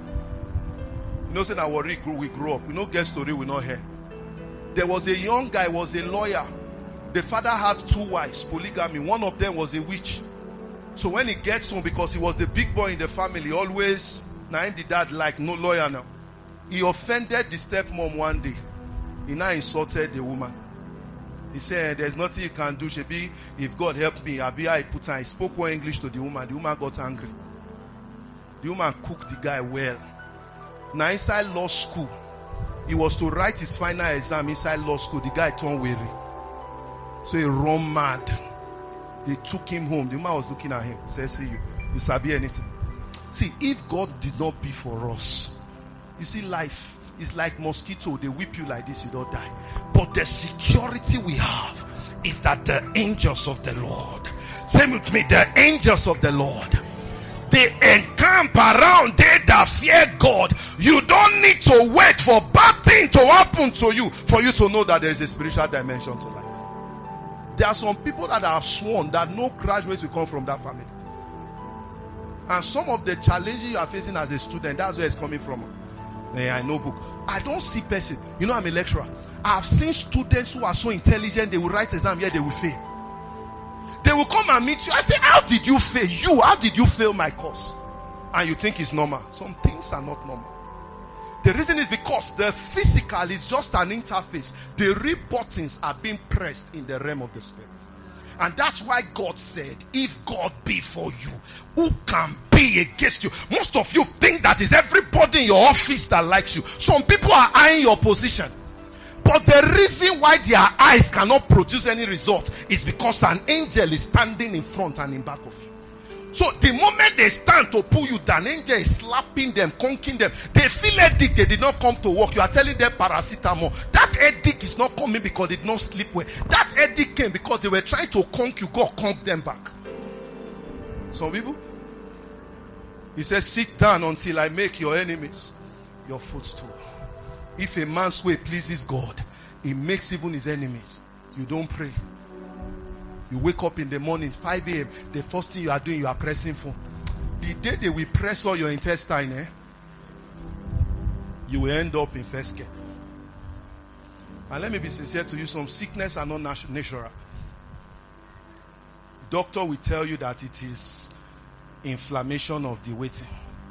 [SPEAKER 1] You know, saying that we grew up. We know get story, we not hear. There was a young guy, was a lawyer. The father had 2 wives, polygamy. One of them was a witch. So when he gets home, because he was the big boy in the family, always, now the dad like no lawyer now. He offended the stepmom one day. He now insulted the woman. He said, there's nothing you can do, Shebi. If God helped me, I put on. He spoke one English to the woman. The woman got angry. The woman cooked the guy well. Now inside law school, he was to write his final exam inside law school. The guy turned weary. So he ran mad. They took him home. The woman was looking at him. He said, see you sabi anything. See, if God did not be for us, you see, life is like mosquito. They whip you like this, you don't die. But the security we have is that the angels of the Lord, say with me, the angels of the Lord, they encamp around they that fear God. You don't need to wait for bad things to happen to you for you to know that there is a spiritual dimension to life. There are some people that have sworn that no graduates will come from that family. And some of the challenges you are facing as a student, that's where it's coming from. I know book. I don't see person. You know, I'm a lecturer. I've seen students who are so intelligent, they will write exam, yet they will fail. They will come and meet you. I say, how did you fail? How did you fail my course? And you think it's normal. Some things are not normal. The reason is because the physical is just an interface. The real buttons are being pressed in the realm of the spirit. And that's why God said, if God be for you, who can be against you? Most of you think that is everybody in your office that likes you. Some people are eyeing your position. But the reason why their eyes cannot produce any result is because an angel is standing in front and in back of you. So the moment they stand to pull you down, angel is slapping them, conking them. They feel headache, they did not come to work. You are telling them paracetamol. That headache is not coming because they did not sleep well. That headache came because they were trying to conk you. God conk them back. Some people, he says, sit down until I make your enemies your footstool. If a man's way pleases God, he makes even his enemies. You don't pray. You wake up in the morning, 5 a.m. The first thing you are doing, you are pressing phone. The day they will press all your intestine, you will end up in first care. And let me be sincere to you, some sickness are not natural. Doctor will tell you that it is inflammation of the waiting.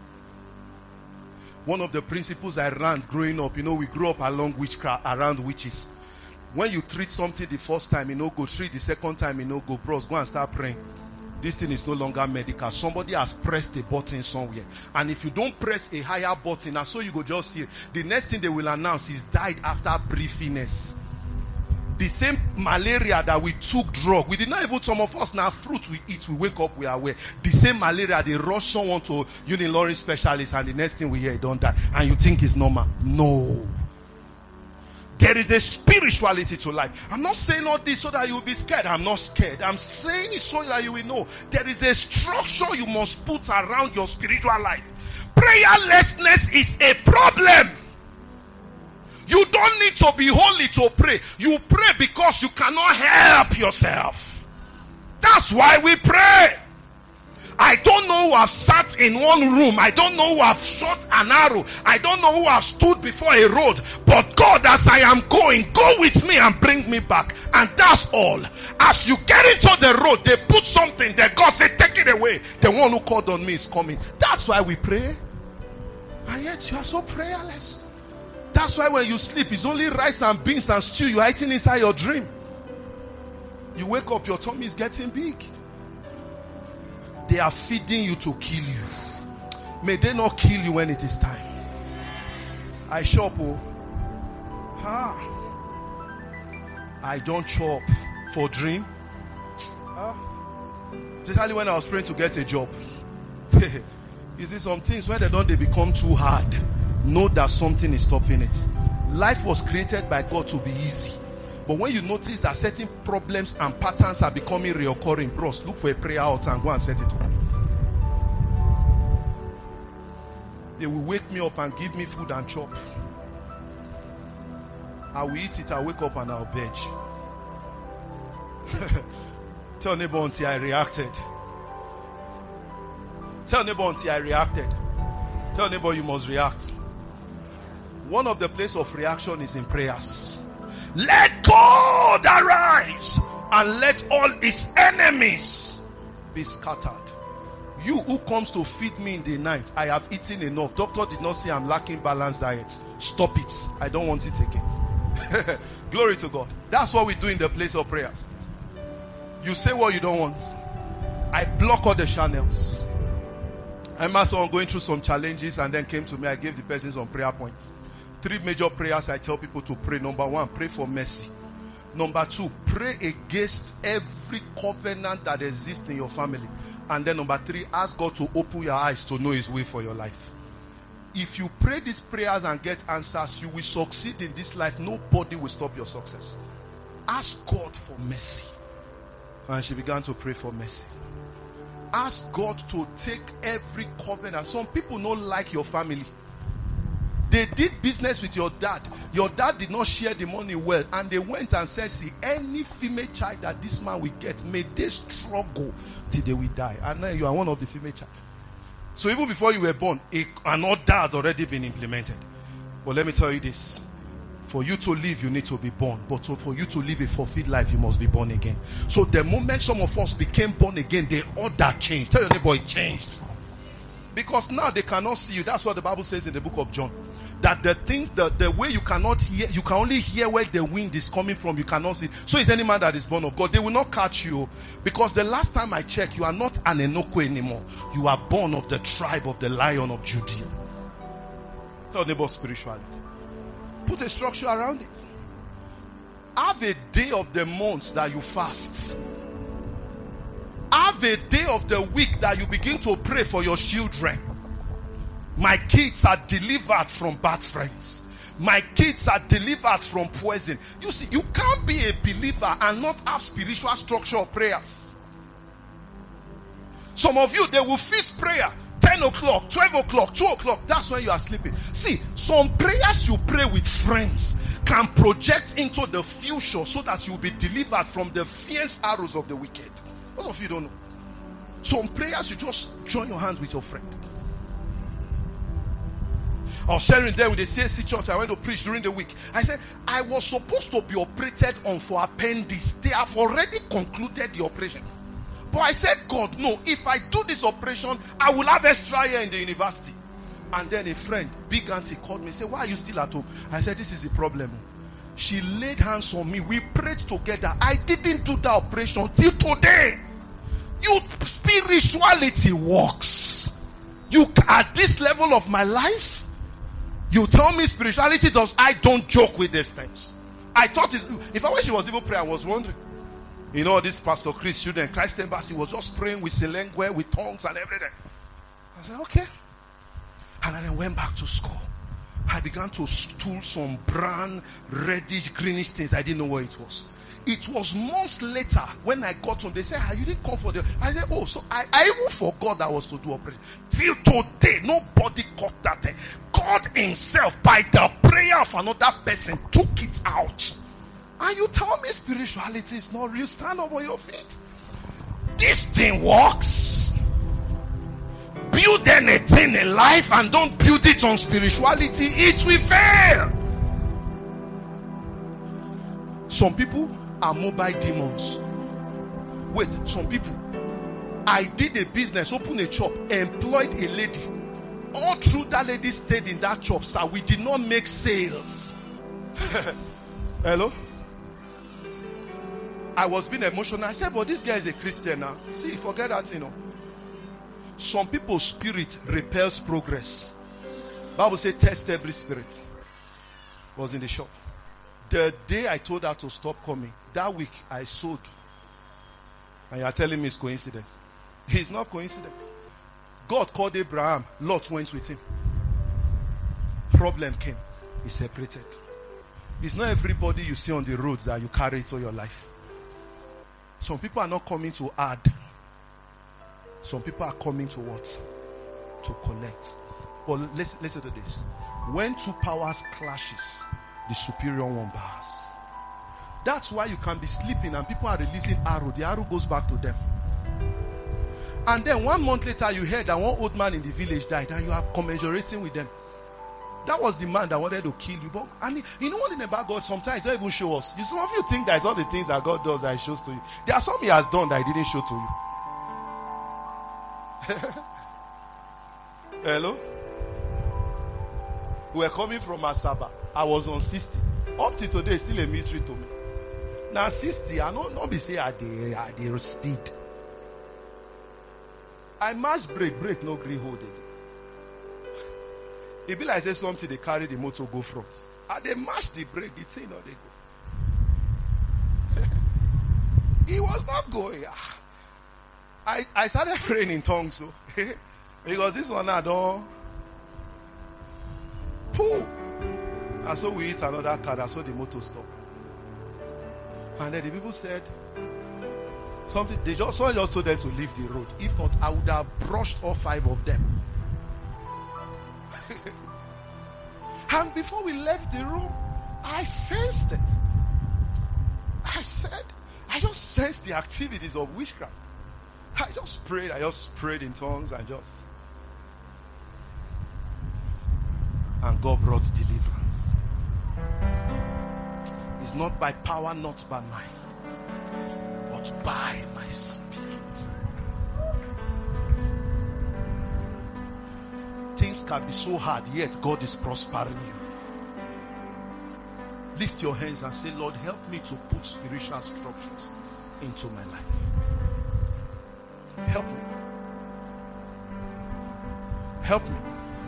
[SPEAKER 1] One of the principles I learned growing up, we grew up along witchcraft, around witches. When you treat something the first time, go. Treat the second time, go. Bros, go and start praying. This thing is no longer medical. Somebody has pressed a button somewhere. And if you don't press a higher button, and so you go just see it, the next thing they will announce is died after briefiness. The same malaria that we took drug. We did not even, some of us now, fruit we eat, we wake up, we are aware. The same malaria, they rush someone to Unilorry specialist, and the next thing we hear, don't die. And you think it's normal. No. There is a spirituality to life. I'm not saying all this so that you will be scared. I'm not scared. I'm saying it so that you will know. There is a structure you must put around your spiritual life. Prayerlessness is a problem. You don't need to be holy to pray. You pray because you cannot help yourself. That's why we pray. I don't know who have sat in one room. I don't know who have shot an arrow. I don't know who have stood before a road. But God, as I am going, go with me and bring me back. And that's all. As you get into the road, they put something there. God said, take it away. The one who called on me is coming. That's why we pray. And yet you are so prayerless. That's why when you sleep, it's only rice and beans and stew you are eating inside your dream. You wake up, your tummy is getting big. They are feeding you to kill you. May they not kill you when it is time. I shop. I don't chop for dream. Especially when I was praying to get a job. You see, some things when they become too hard, know that something is stopping it. Life was created by God to be easy. But when you notice that certain problems and patterns are becoming reoccurring, bros, look for a prayer altar and go and set it up. They will wake me up and give me food and chop. I will eat it, I'll wake up and I'll bench. Tell neighbor until I reacted. Tell neighbor until I reacted. Tell neighbor you must react. One of the places of reaction is in prayers. Let God arise and let all his enemies be scattered. You who comes to feed me in the night, I have eaten enough. Doctor did not say I'm lacking balanced diet. Stop it. I don't want it again. Glory to God. That's what we do in the place of prayers. You say what you don't want. I block all the channels. I remember someone going through some challenges and then came to me. I gave the person some prayer points. 3 major prayers I tell people to pray. Number 1, pray for mercy. Number 2, pray against every covenant that exists in your family. And then number 3, ask God to open your eyes to know his way for your life. If you pray these prayers and get answers, you will succeed in this life. Nobody will stop your success. Ask God for mercy. And she began to pray for mercy. Ask God to take every covenant. Some people don't like your family. They did business with your dad. Your dad did not share the money well. And they went and said, see, any female child that this man will get, may they struggle till they will die. And now you are one of the female child. So even before you were born, an order had already been implemented. But let me tell you this. For you to live, you need to be born. But for you to live a fulfilled life, you must be born again. So the moment some of us became born again, the order changed. Tell your neighbor it changed. Because now they cannot see you. That's what the Bible says in the book of John. That the things, the way you cannot hear, you can only hear where the wind is coming from. You cannot see. So is any man that is born of God. They will not catch you. Because the last time I checked, you are not an Enoch anymore. You are born of the tribe of the Lion of Judea. Tell your neighbor spirituality. Put a structure around it. Have a day of the month that you fast. Have a day of the week that you begin to pray for your children. My kids are delivered from bad friends. My kids are delivered from poison. You see, you can't be a believer and not have spiritual structure of prayers. Some of you, they will fix prayer 10 o'clock, 12 o'clock, 2 o'clock. That's when you are sleeping. See, some prayers you pray with friends can project into the future so that you will be delivered from the fierce arrows of the wicked. Most of you don't know. Some prayers you just join your hands with your friend. I was sharing there with the CSC church. I went to preach during the week. I said, I was supposed to be operated on for appendix. They have already concluded the operation. But I said, God, no, if I do this operation, I will have extra year in the university. And then a friend, big auntie, called me and said, why are you still at home? I said, this is the problem. She laid hands on me. We prayed together. I didn't do the operation till today. Spirituality works. You, at this level of my life, you tell me spirituality does. I don't joke with these things. I thought if I wish she was even praying, I was wondering. You know, this Pastor Chris student, Christ Embassy, was just praying with Selengue, with tongues and everything. I said, okay. And then I went back to school. I began to stool some brown, reddish, greenish things. I didn't know what it was. It was months later when I got home. They said, you didn't come for the... I said, oh, so I even forgot that I was to do operation. Till today, nobody caught that thing. God himself, by the prayer of another person, took it out. And you tell me spirituality is not real. Stand up on your feet. This thing works. Build anything in life and don't build it on spirituality. It will fail. Some people are mobile demons. Wait, some people. I did a business, opened a shop, employed a lady. All through that lady stayed in that shop, sir. We did not make sales. Hello? I was being emotional. I said, but this guy is a Christian now. See, forget that, you know. Some people's spirit repels progress. Bible says, test every spirit. Was in the shop. The day I told her to stop coming, that week I sold. And you are telling me it's coincidence. It's not coincidence. God called Abraham. Lot went with him. Problem came. He separated. It's not everybody you see on the road that you carry to your life. Some people are not coming to add. Some people are coming to what? To connect. But listen to this. When two powers clashes, the superior one bows. That's why you can be sleeping and people are releasing arrow. The arrow goes back to them. And then 1 month later, you heard that one old man in the village died and you are commiserating with them. That was the man that wanted to kill you. But and you know one thing about God, sometimes he doesn't even show us. Some of you think that it's all the things that God does that he shows to you. There are some he has done that he didn't show to you. Hello? We were coming from Asaba. I was on 60. Up to today, it's still a mystery to me. Now 60, I not be say at the speed. I match break, no green hold it. It be like say something they carry the motor go front. And they match the brake, the thing or they go. He was not going. I started praying in tongues, so because this one I don't. Pooh. And so we hit another car, and so the motor stopped. And then the people said something. Someone just told them to leave the road. If not, I would have brushed all 5 of them. And before we left the room, I sensed it. I just sensed the activities of witchcraft. I just prayed in tongues and God brought deliverance. It's not by power, not by might, but by my spirit. Things can be so hard, yet God is prospering you. Lift your hands and say, Lord, help me to put spiritual structures into my life. Help me. Help me.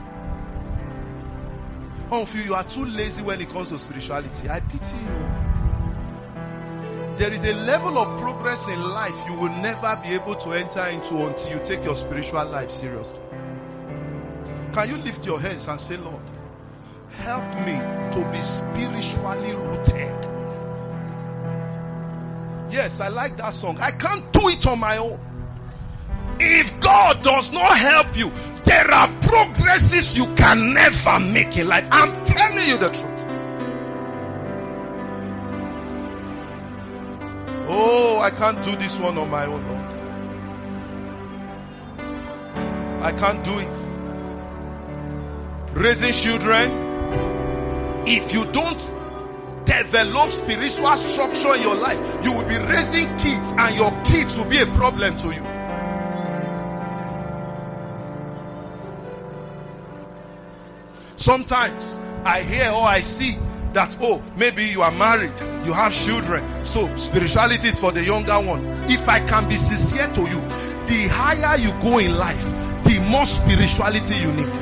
[SPEAKER 1] Some of you are too lazy when it comes to spirituality. I pity you. There is a level of progress in life you will never be able to enter into until you take your spiritual life seriously. Can you lift your hands and say, Lord, help me to be spiritually rooted? Yes, I like that song. I can't do it on my own. If God does not help you, there are progresses you can never make in life. I'm telling you the truth. Oh, I can't do this one on my own, Lord. I can't do it. Raising children, if you don't develop spiritual structure in your life, you will be raising kids and your kids will be a problem to you. Sometimes I hear or I see that, oh, maybe you are married, you have children, so spirituality is for the younger one. If I can be sincere to you, the higher you go in life, the more spirituality you need.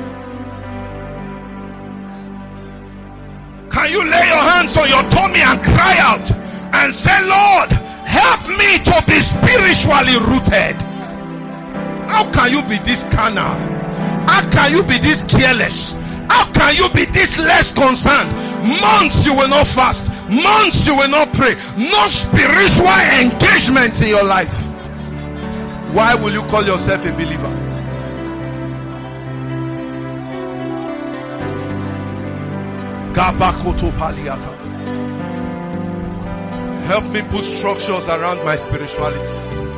[SPEAKER 1] Can you lay your hands on your tummy and cry out and say, Lord, help me to be spiritually rooted? How can you be this carnal? How can you be this careless? How can you be this less concerned? Months you will not fast. Months you will not pray. No spiritual engagement in your life. Why will you call yourself a believer? Help me put structures around my spirituality.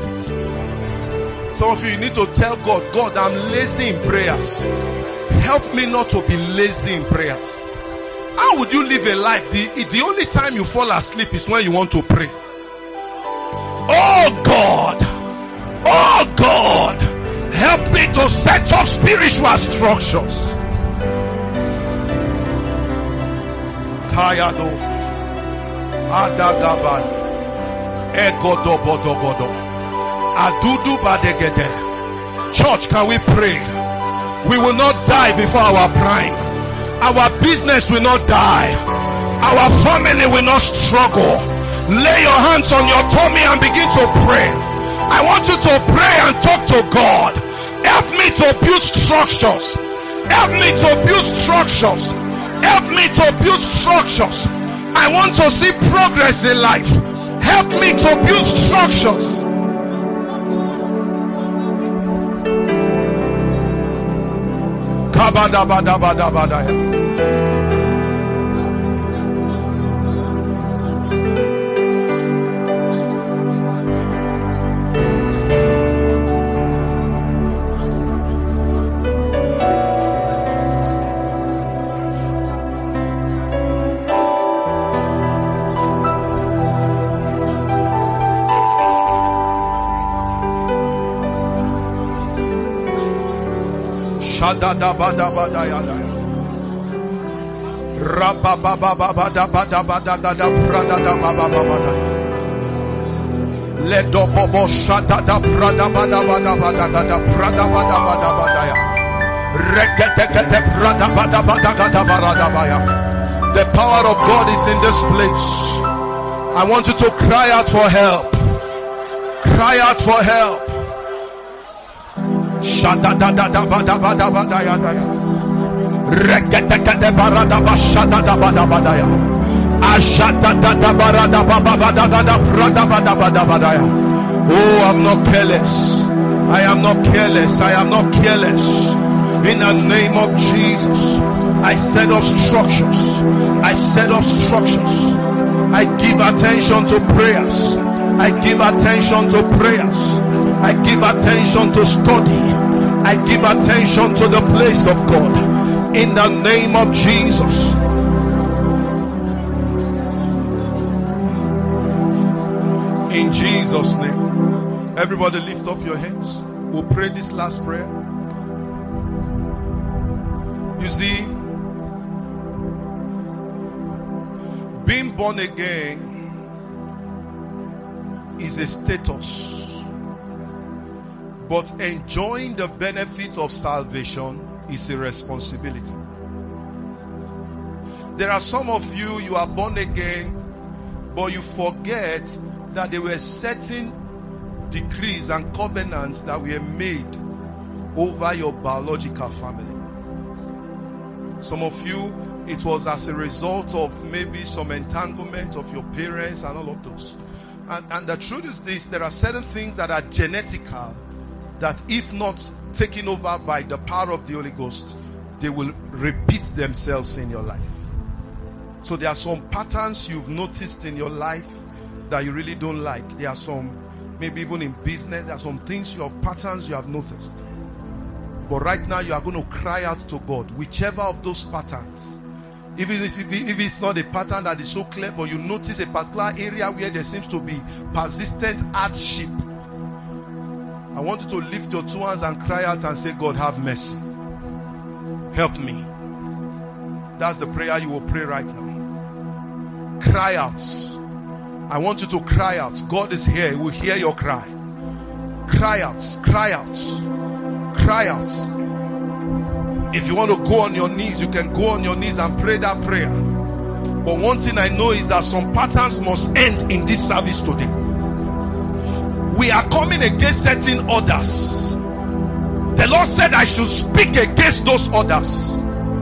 [SPEAKER 1] Some of you need to tell God, God, I'm lazy in prayers. Help me not to be lazy in prayers. How would you live a life? The only time you fall asleep is when you want to pray. Oh God, help me to set up spiritual structures. Kayado, Adagaban, Egodobodogodo, Adudu Badegede. Church, can we pray? We will not die before our prime. Our business will not die. Our family will not struggle. Lay your hands on your tummy and begin to pray. I want you to pray and talk to God. Help me to build structures. Help me to build structures. Help me to build structures. I want to see progress in life. Help me to build structures. Kabadabadabadabadaya. The power of God is in this place. I want you to cry out for help. Cry out for help. Oh, I'm not careless. I am not careless. I am not careless. In the name of Jesus, I set up structures. I set up structures. I give attention to prayers. I give attention to prayers. I give attention to study. I give attention to the place of God. In the name of Jesus. In Jesus' name. Everybody lift up your hands. We'll pray this last prayer. You see, being born again is a status. But enjoying the benefits of salvation is a responsibility. There are some of you, you are born again, but you forget that there were certain decrees and covenants that were made over your biological family. Some of you, it was as a result of maybe some entanglement of your parents and all of those. And the truth is this, there are certain things that are genetical that if not taken over by the power of the Holy Ghost, they will repeat themselves in your life. So there are some patterns you've noticed in your life that you really don't like. There are some, maybe even in business, there are some things, you have patterns you have noticed. But right now you are going to cry out to God, whichever of those patterns. Even if it's not a pattern that is so clear, but you notice a particular area where there seems to be persistent hardship, I want you to lift your two hands and cry out and say, God, have mercy. Help me. That's the prayer you will pray right now. Cry out. I want you to cry out. God is here. He will hear your cry. Cry out. Cry out. Cry out. If you want to go on your knees, you can go on your knees and pray that prayer. But one thing I know is that some patterns must end in this service today. We are coming against certain orders. The Lord said I should speak against those orders.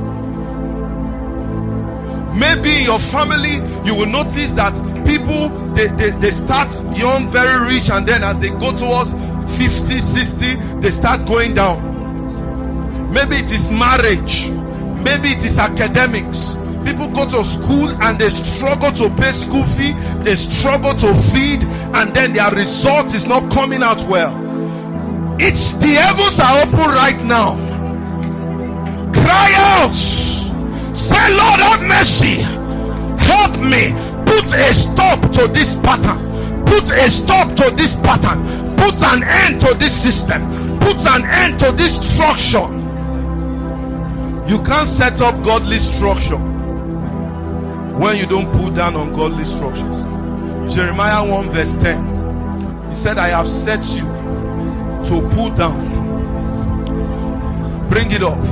[SPEAKER 1] Maybe in your family, you will notice that people, they start young, very rich, and then as they go towards 50, 60, they start going down. Maybe it is marriage. Maybe it is academics. People go to school and they struggle to pay school fee. They struggle to feed, and then their result is not coming out well. It's the heavens are open right now. Cry out. Say, Lord, have mercy. Help me. Put a stop to this pattern. Put a stop to this pattern. Put an end to this system. Put an end to this structure. You can't set up godly structure when you don't put down ungodly structures. Jeremiah 1 verse 10. He said, I have set you to pull down. Bring it up.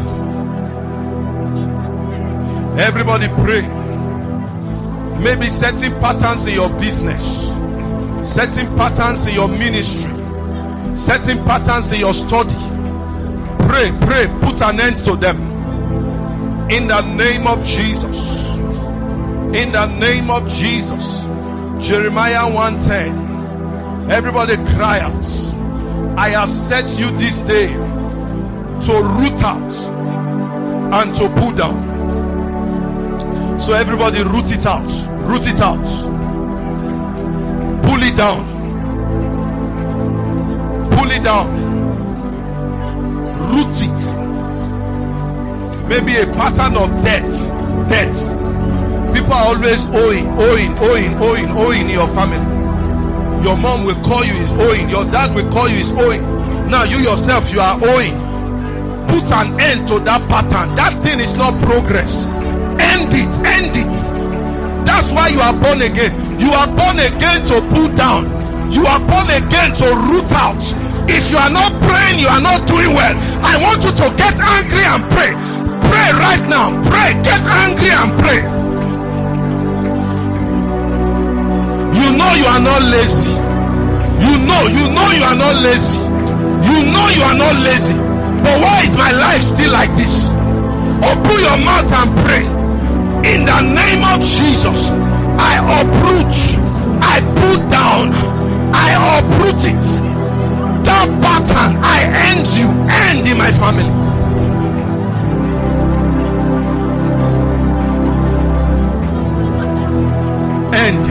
[SPEAKER 1] Everybody pray. Maybe certain patterns in your business, certain patterns in your ministry, certain patterns in your study. Pray, put an end to them. In the name of Jesus. In the name of Jesus. Jeremiah 1:10. Everybody cry out. I have set you this day to root out and to pull down. So everybody root it out. Root it out. Pull it down. Pull it down. Root it. Maybe a pattern of debt. People are always owing in your family. Your mom will call you is owing. Your dad will call you is owing. Now you yourself, you are owing. Put an end to that pattern. That thing is not progress. End it. End it. That's why you are born again. You are born again to pull down. You are born again to root out. If you are not praying, you are not doing well. I want you to get angry and pray. Pray right now. Pray. Get angry and pray. You know you are not lazy. You know you are not lazy. You know you are not lazy. But why is my life still like this? Open your mouth and pray. In the name of Jesus, I uproot, I put down, I uproot it. That pattern, I end you, end in my family. End.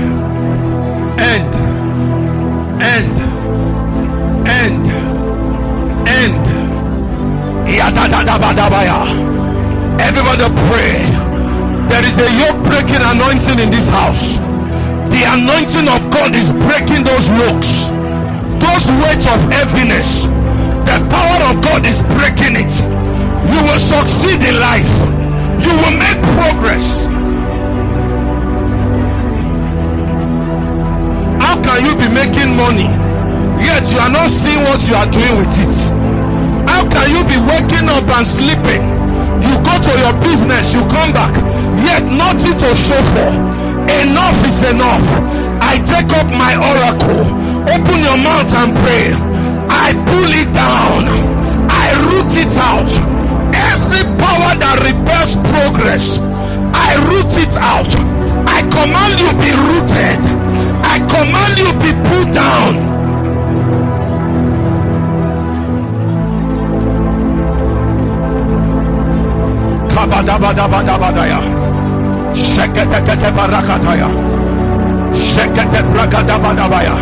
[SPEAKER 1] Everybody pray. There is a yoke breaking anointing in this house. The anointing of God is breaking those yokes, those weights of heaviness. The power of God is breaking it. You will succeed in life. You will make progress. How can you be making money yet you are not seeing what you are doing with it? How can you be waking up and sleeping? You go to your business, you come back, yet nothing to show for. Enough is enough. I take up my oracle. Open your mouth and pray. I pull it down. I root it out. Every power that repels progress, I root it out. I command you be rooted. I command you be put down. Kabadabadabadabadaya. Shekete barakataya. Shekete brakadabadabaya.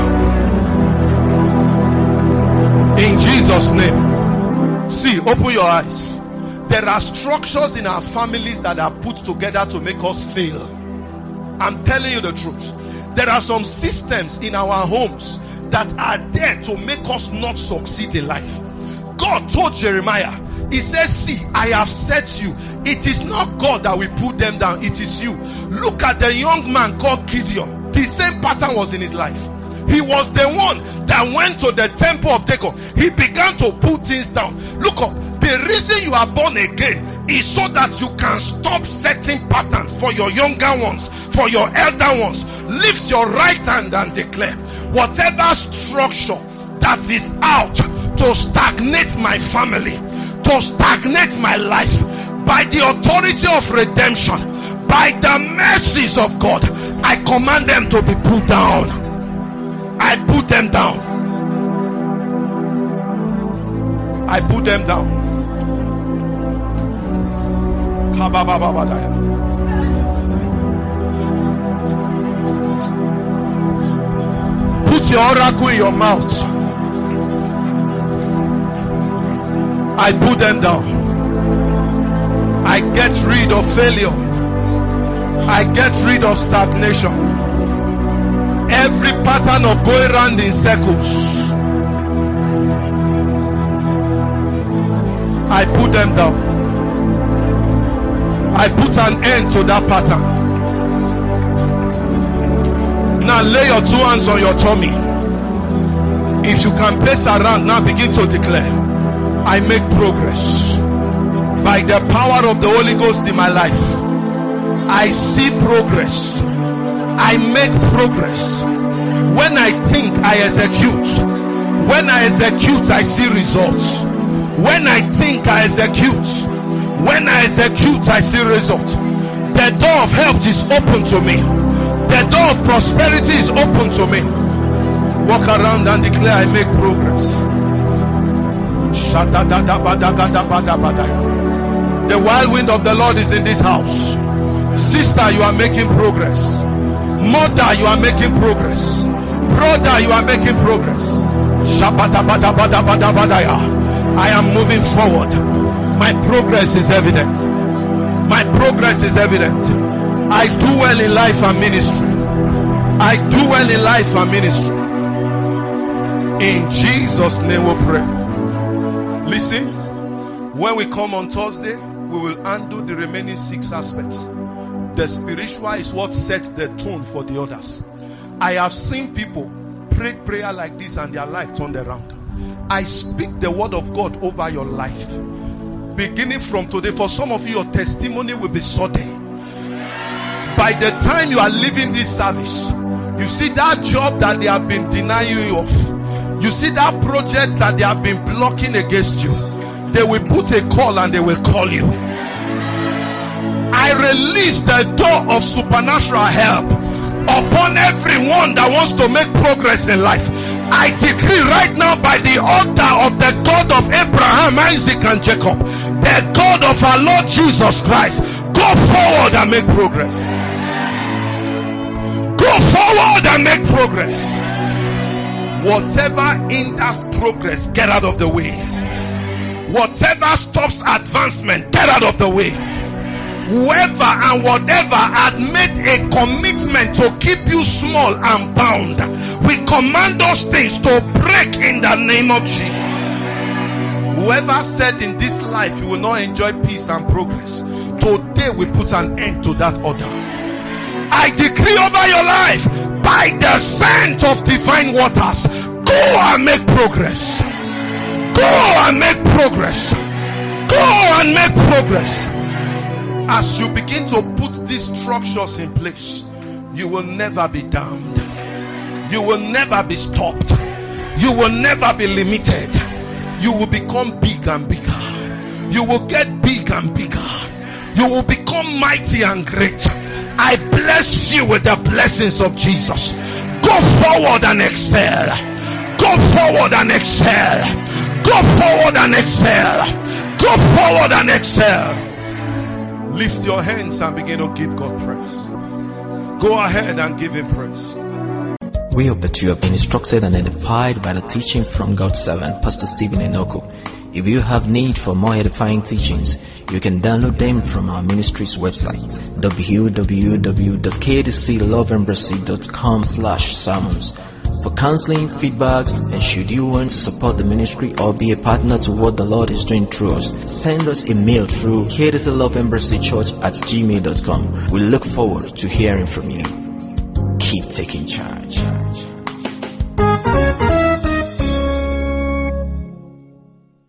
[SPEAKER 1] In Jesus' name. See, open your eyes. There are structures in our families that are put together to make us fail. I'm telling you the truth. There are some systems in our homes that are there to make us not succeed in life. God told Jeremiah, he says, see, I have set you. It is not God that will put them down. It is you. Look at the young man called Gideon. The same pattern was in his life. He was the one that went to the temple of Dagon. He began to put things down. Look up. The reason you are born again is so that you can stop setting patterns for your younger ones, for your elder ones. Lift your right hand and declare, whatever structure that is out to stagnate my family, to stagnate my life, by the authority of redemption, by the mercies of God, I command them to be put down. I put them down. I put them down. Put your oracle in your mouth. I put them down. I get rid of failure. I get rid of stagnation. Every pattern of going around in circles, I put them down. I put an end to that pattern. Now lay your two hands on your tummy. If you can pace around, now begin to declare, I make progress by the power of the Holy Ghost in my life. I see progress. I make progress. When I think, I execute. When I execute, I see results. When I think, I execute. When I execute, I see results. The door of help is open to me. The door of prosperity is open to me. Walk around and declare, I make progress. The wild wind of the Lord is in this house. Sister, you are making progress. Mother, you are making progress. Brother, you are making progress. I am moving forward. My progress is evident. My progress is evident. I do well in life and ministry. I do well in life and ministry. In Jesus' name we pray. Listen, when we come on Thursday, we will undo the remaining 6 aspects. The spiritual is what sets the tone for the others. I have seen people pray prayer like this and their life turned around. I speak the word of God over your life. Beginning from today, for some of you, your testimony will be sudden. By the time you are leaving this service, you see that job that they have been denying you of. You see that project that they have been blocking against you. They will put a call and they will call you. I release the door of supernatural help upon everyone that wants to make progress in life. I decree right now by the order of the God of Abraham, Isaac and Jacob, the God of our Lord Jesus Christ, go forward and make progress. Go forward and make progress. Whatever hinders progress, get out of the way. Whatever stops advancement, get out of the way. Whoever and whatever had made a commitment to keep you small and bound, we command those things to break in the name of Jesus. Whoever said in this life you will not enjoy peace and progress, today we put an end to that order. I decree over your life, by the scent of divine waters, go and make progress. Go and make progress. Go and make progress. As you begin to put these structures in place, you will never be damned. You will never be stopped. You will never be limited. You will become big and bigger. You will get big and bigger. You will become mighty and great. I bless you with the blessings of Jesus. Go forward and excel. Go forward and excel. Go forward and excel. Go forward and excel. Lift your hands and begin to give God praise. Go ahead and give him praise.
[SPEAKER 2] We hope that you have been instructed and edified by the teaching from God's servant, Pastor Stephen Enoku. If you have need for more edifying teachings, you can download them from our ministry's website, www.kdcloveembassy.com/sermons. For counseling, feedbacks, and should you want to support the ministry or be a partner to what the Lord is doing through us, send us a mail through kdcloveembassy@gmail.com. We look forward to hearing from you. Keep taking charge.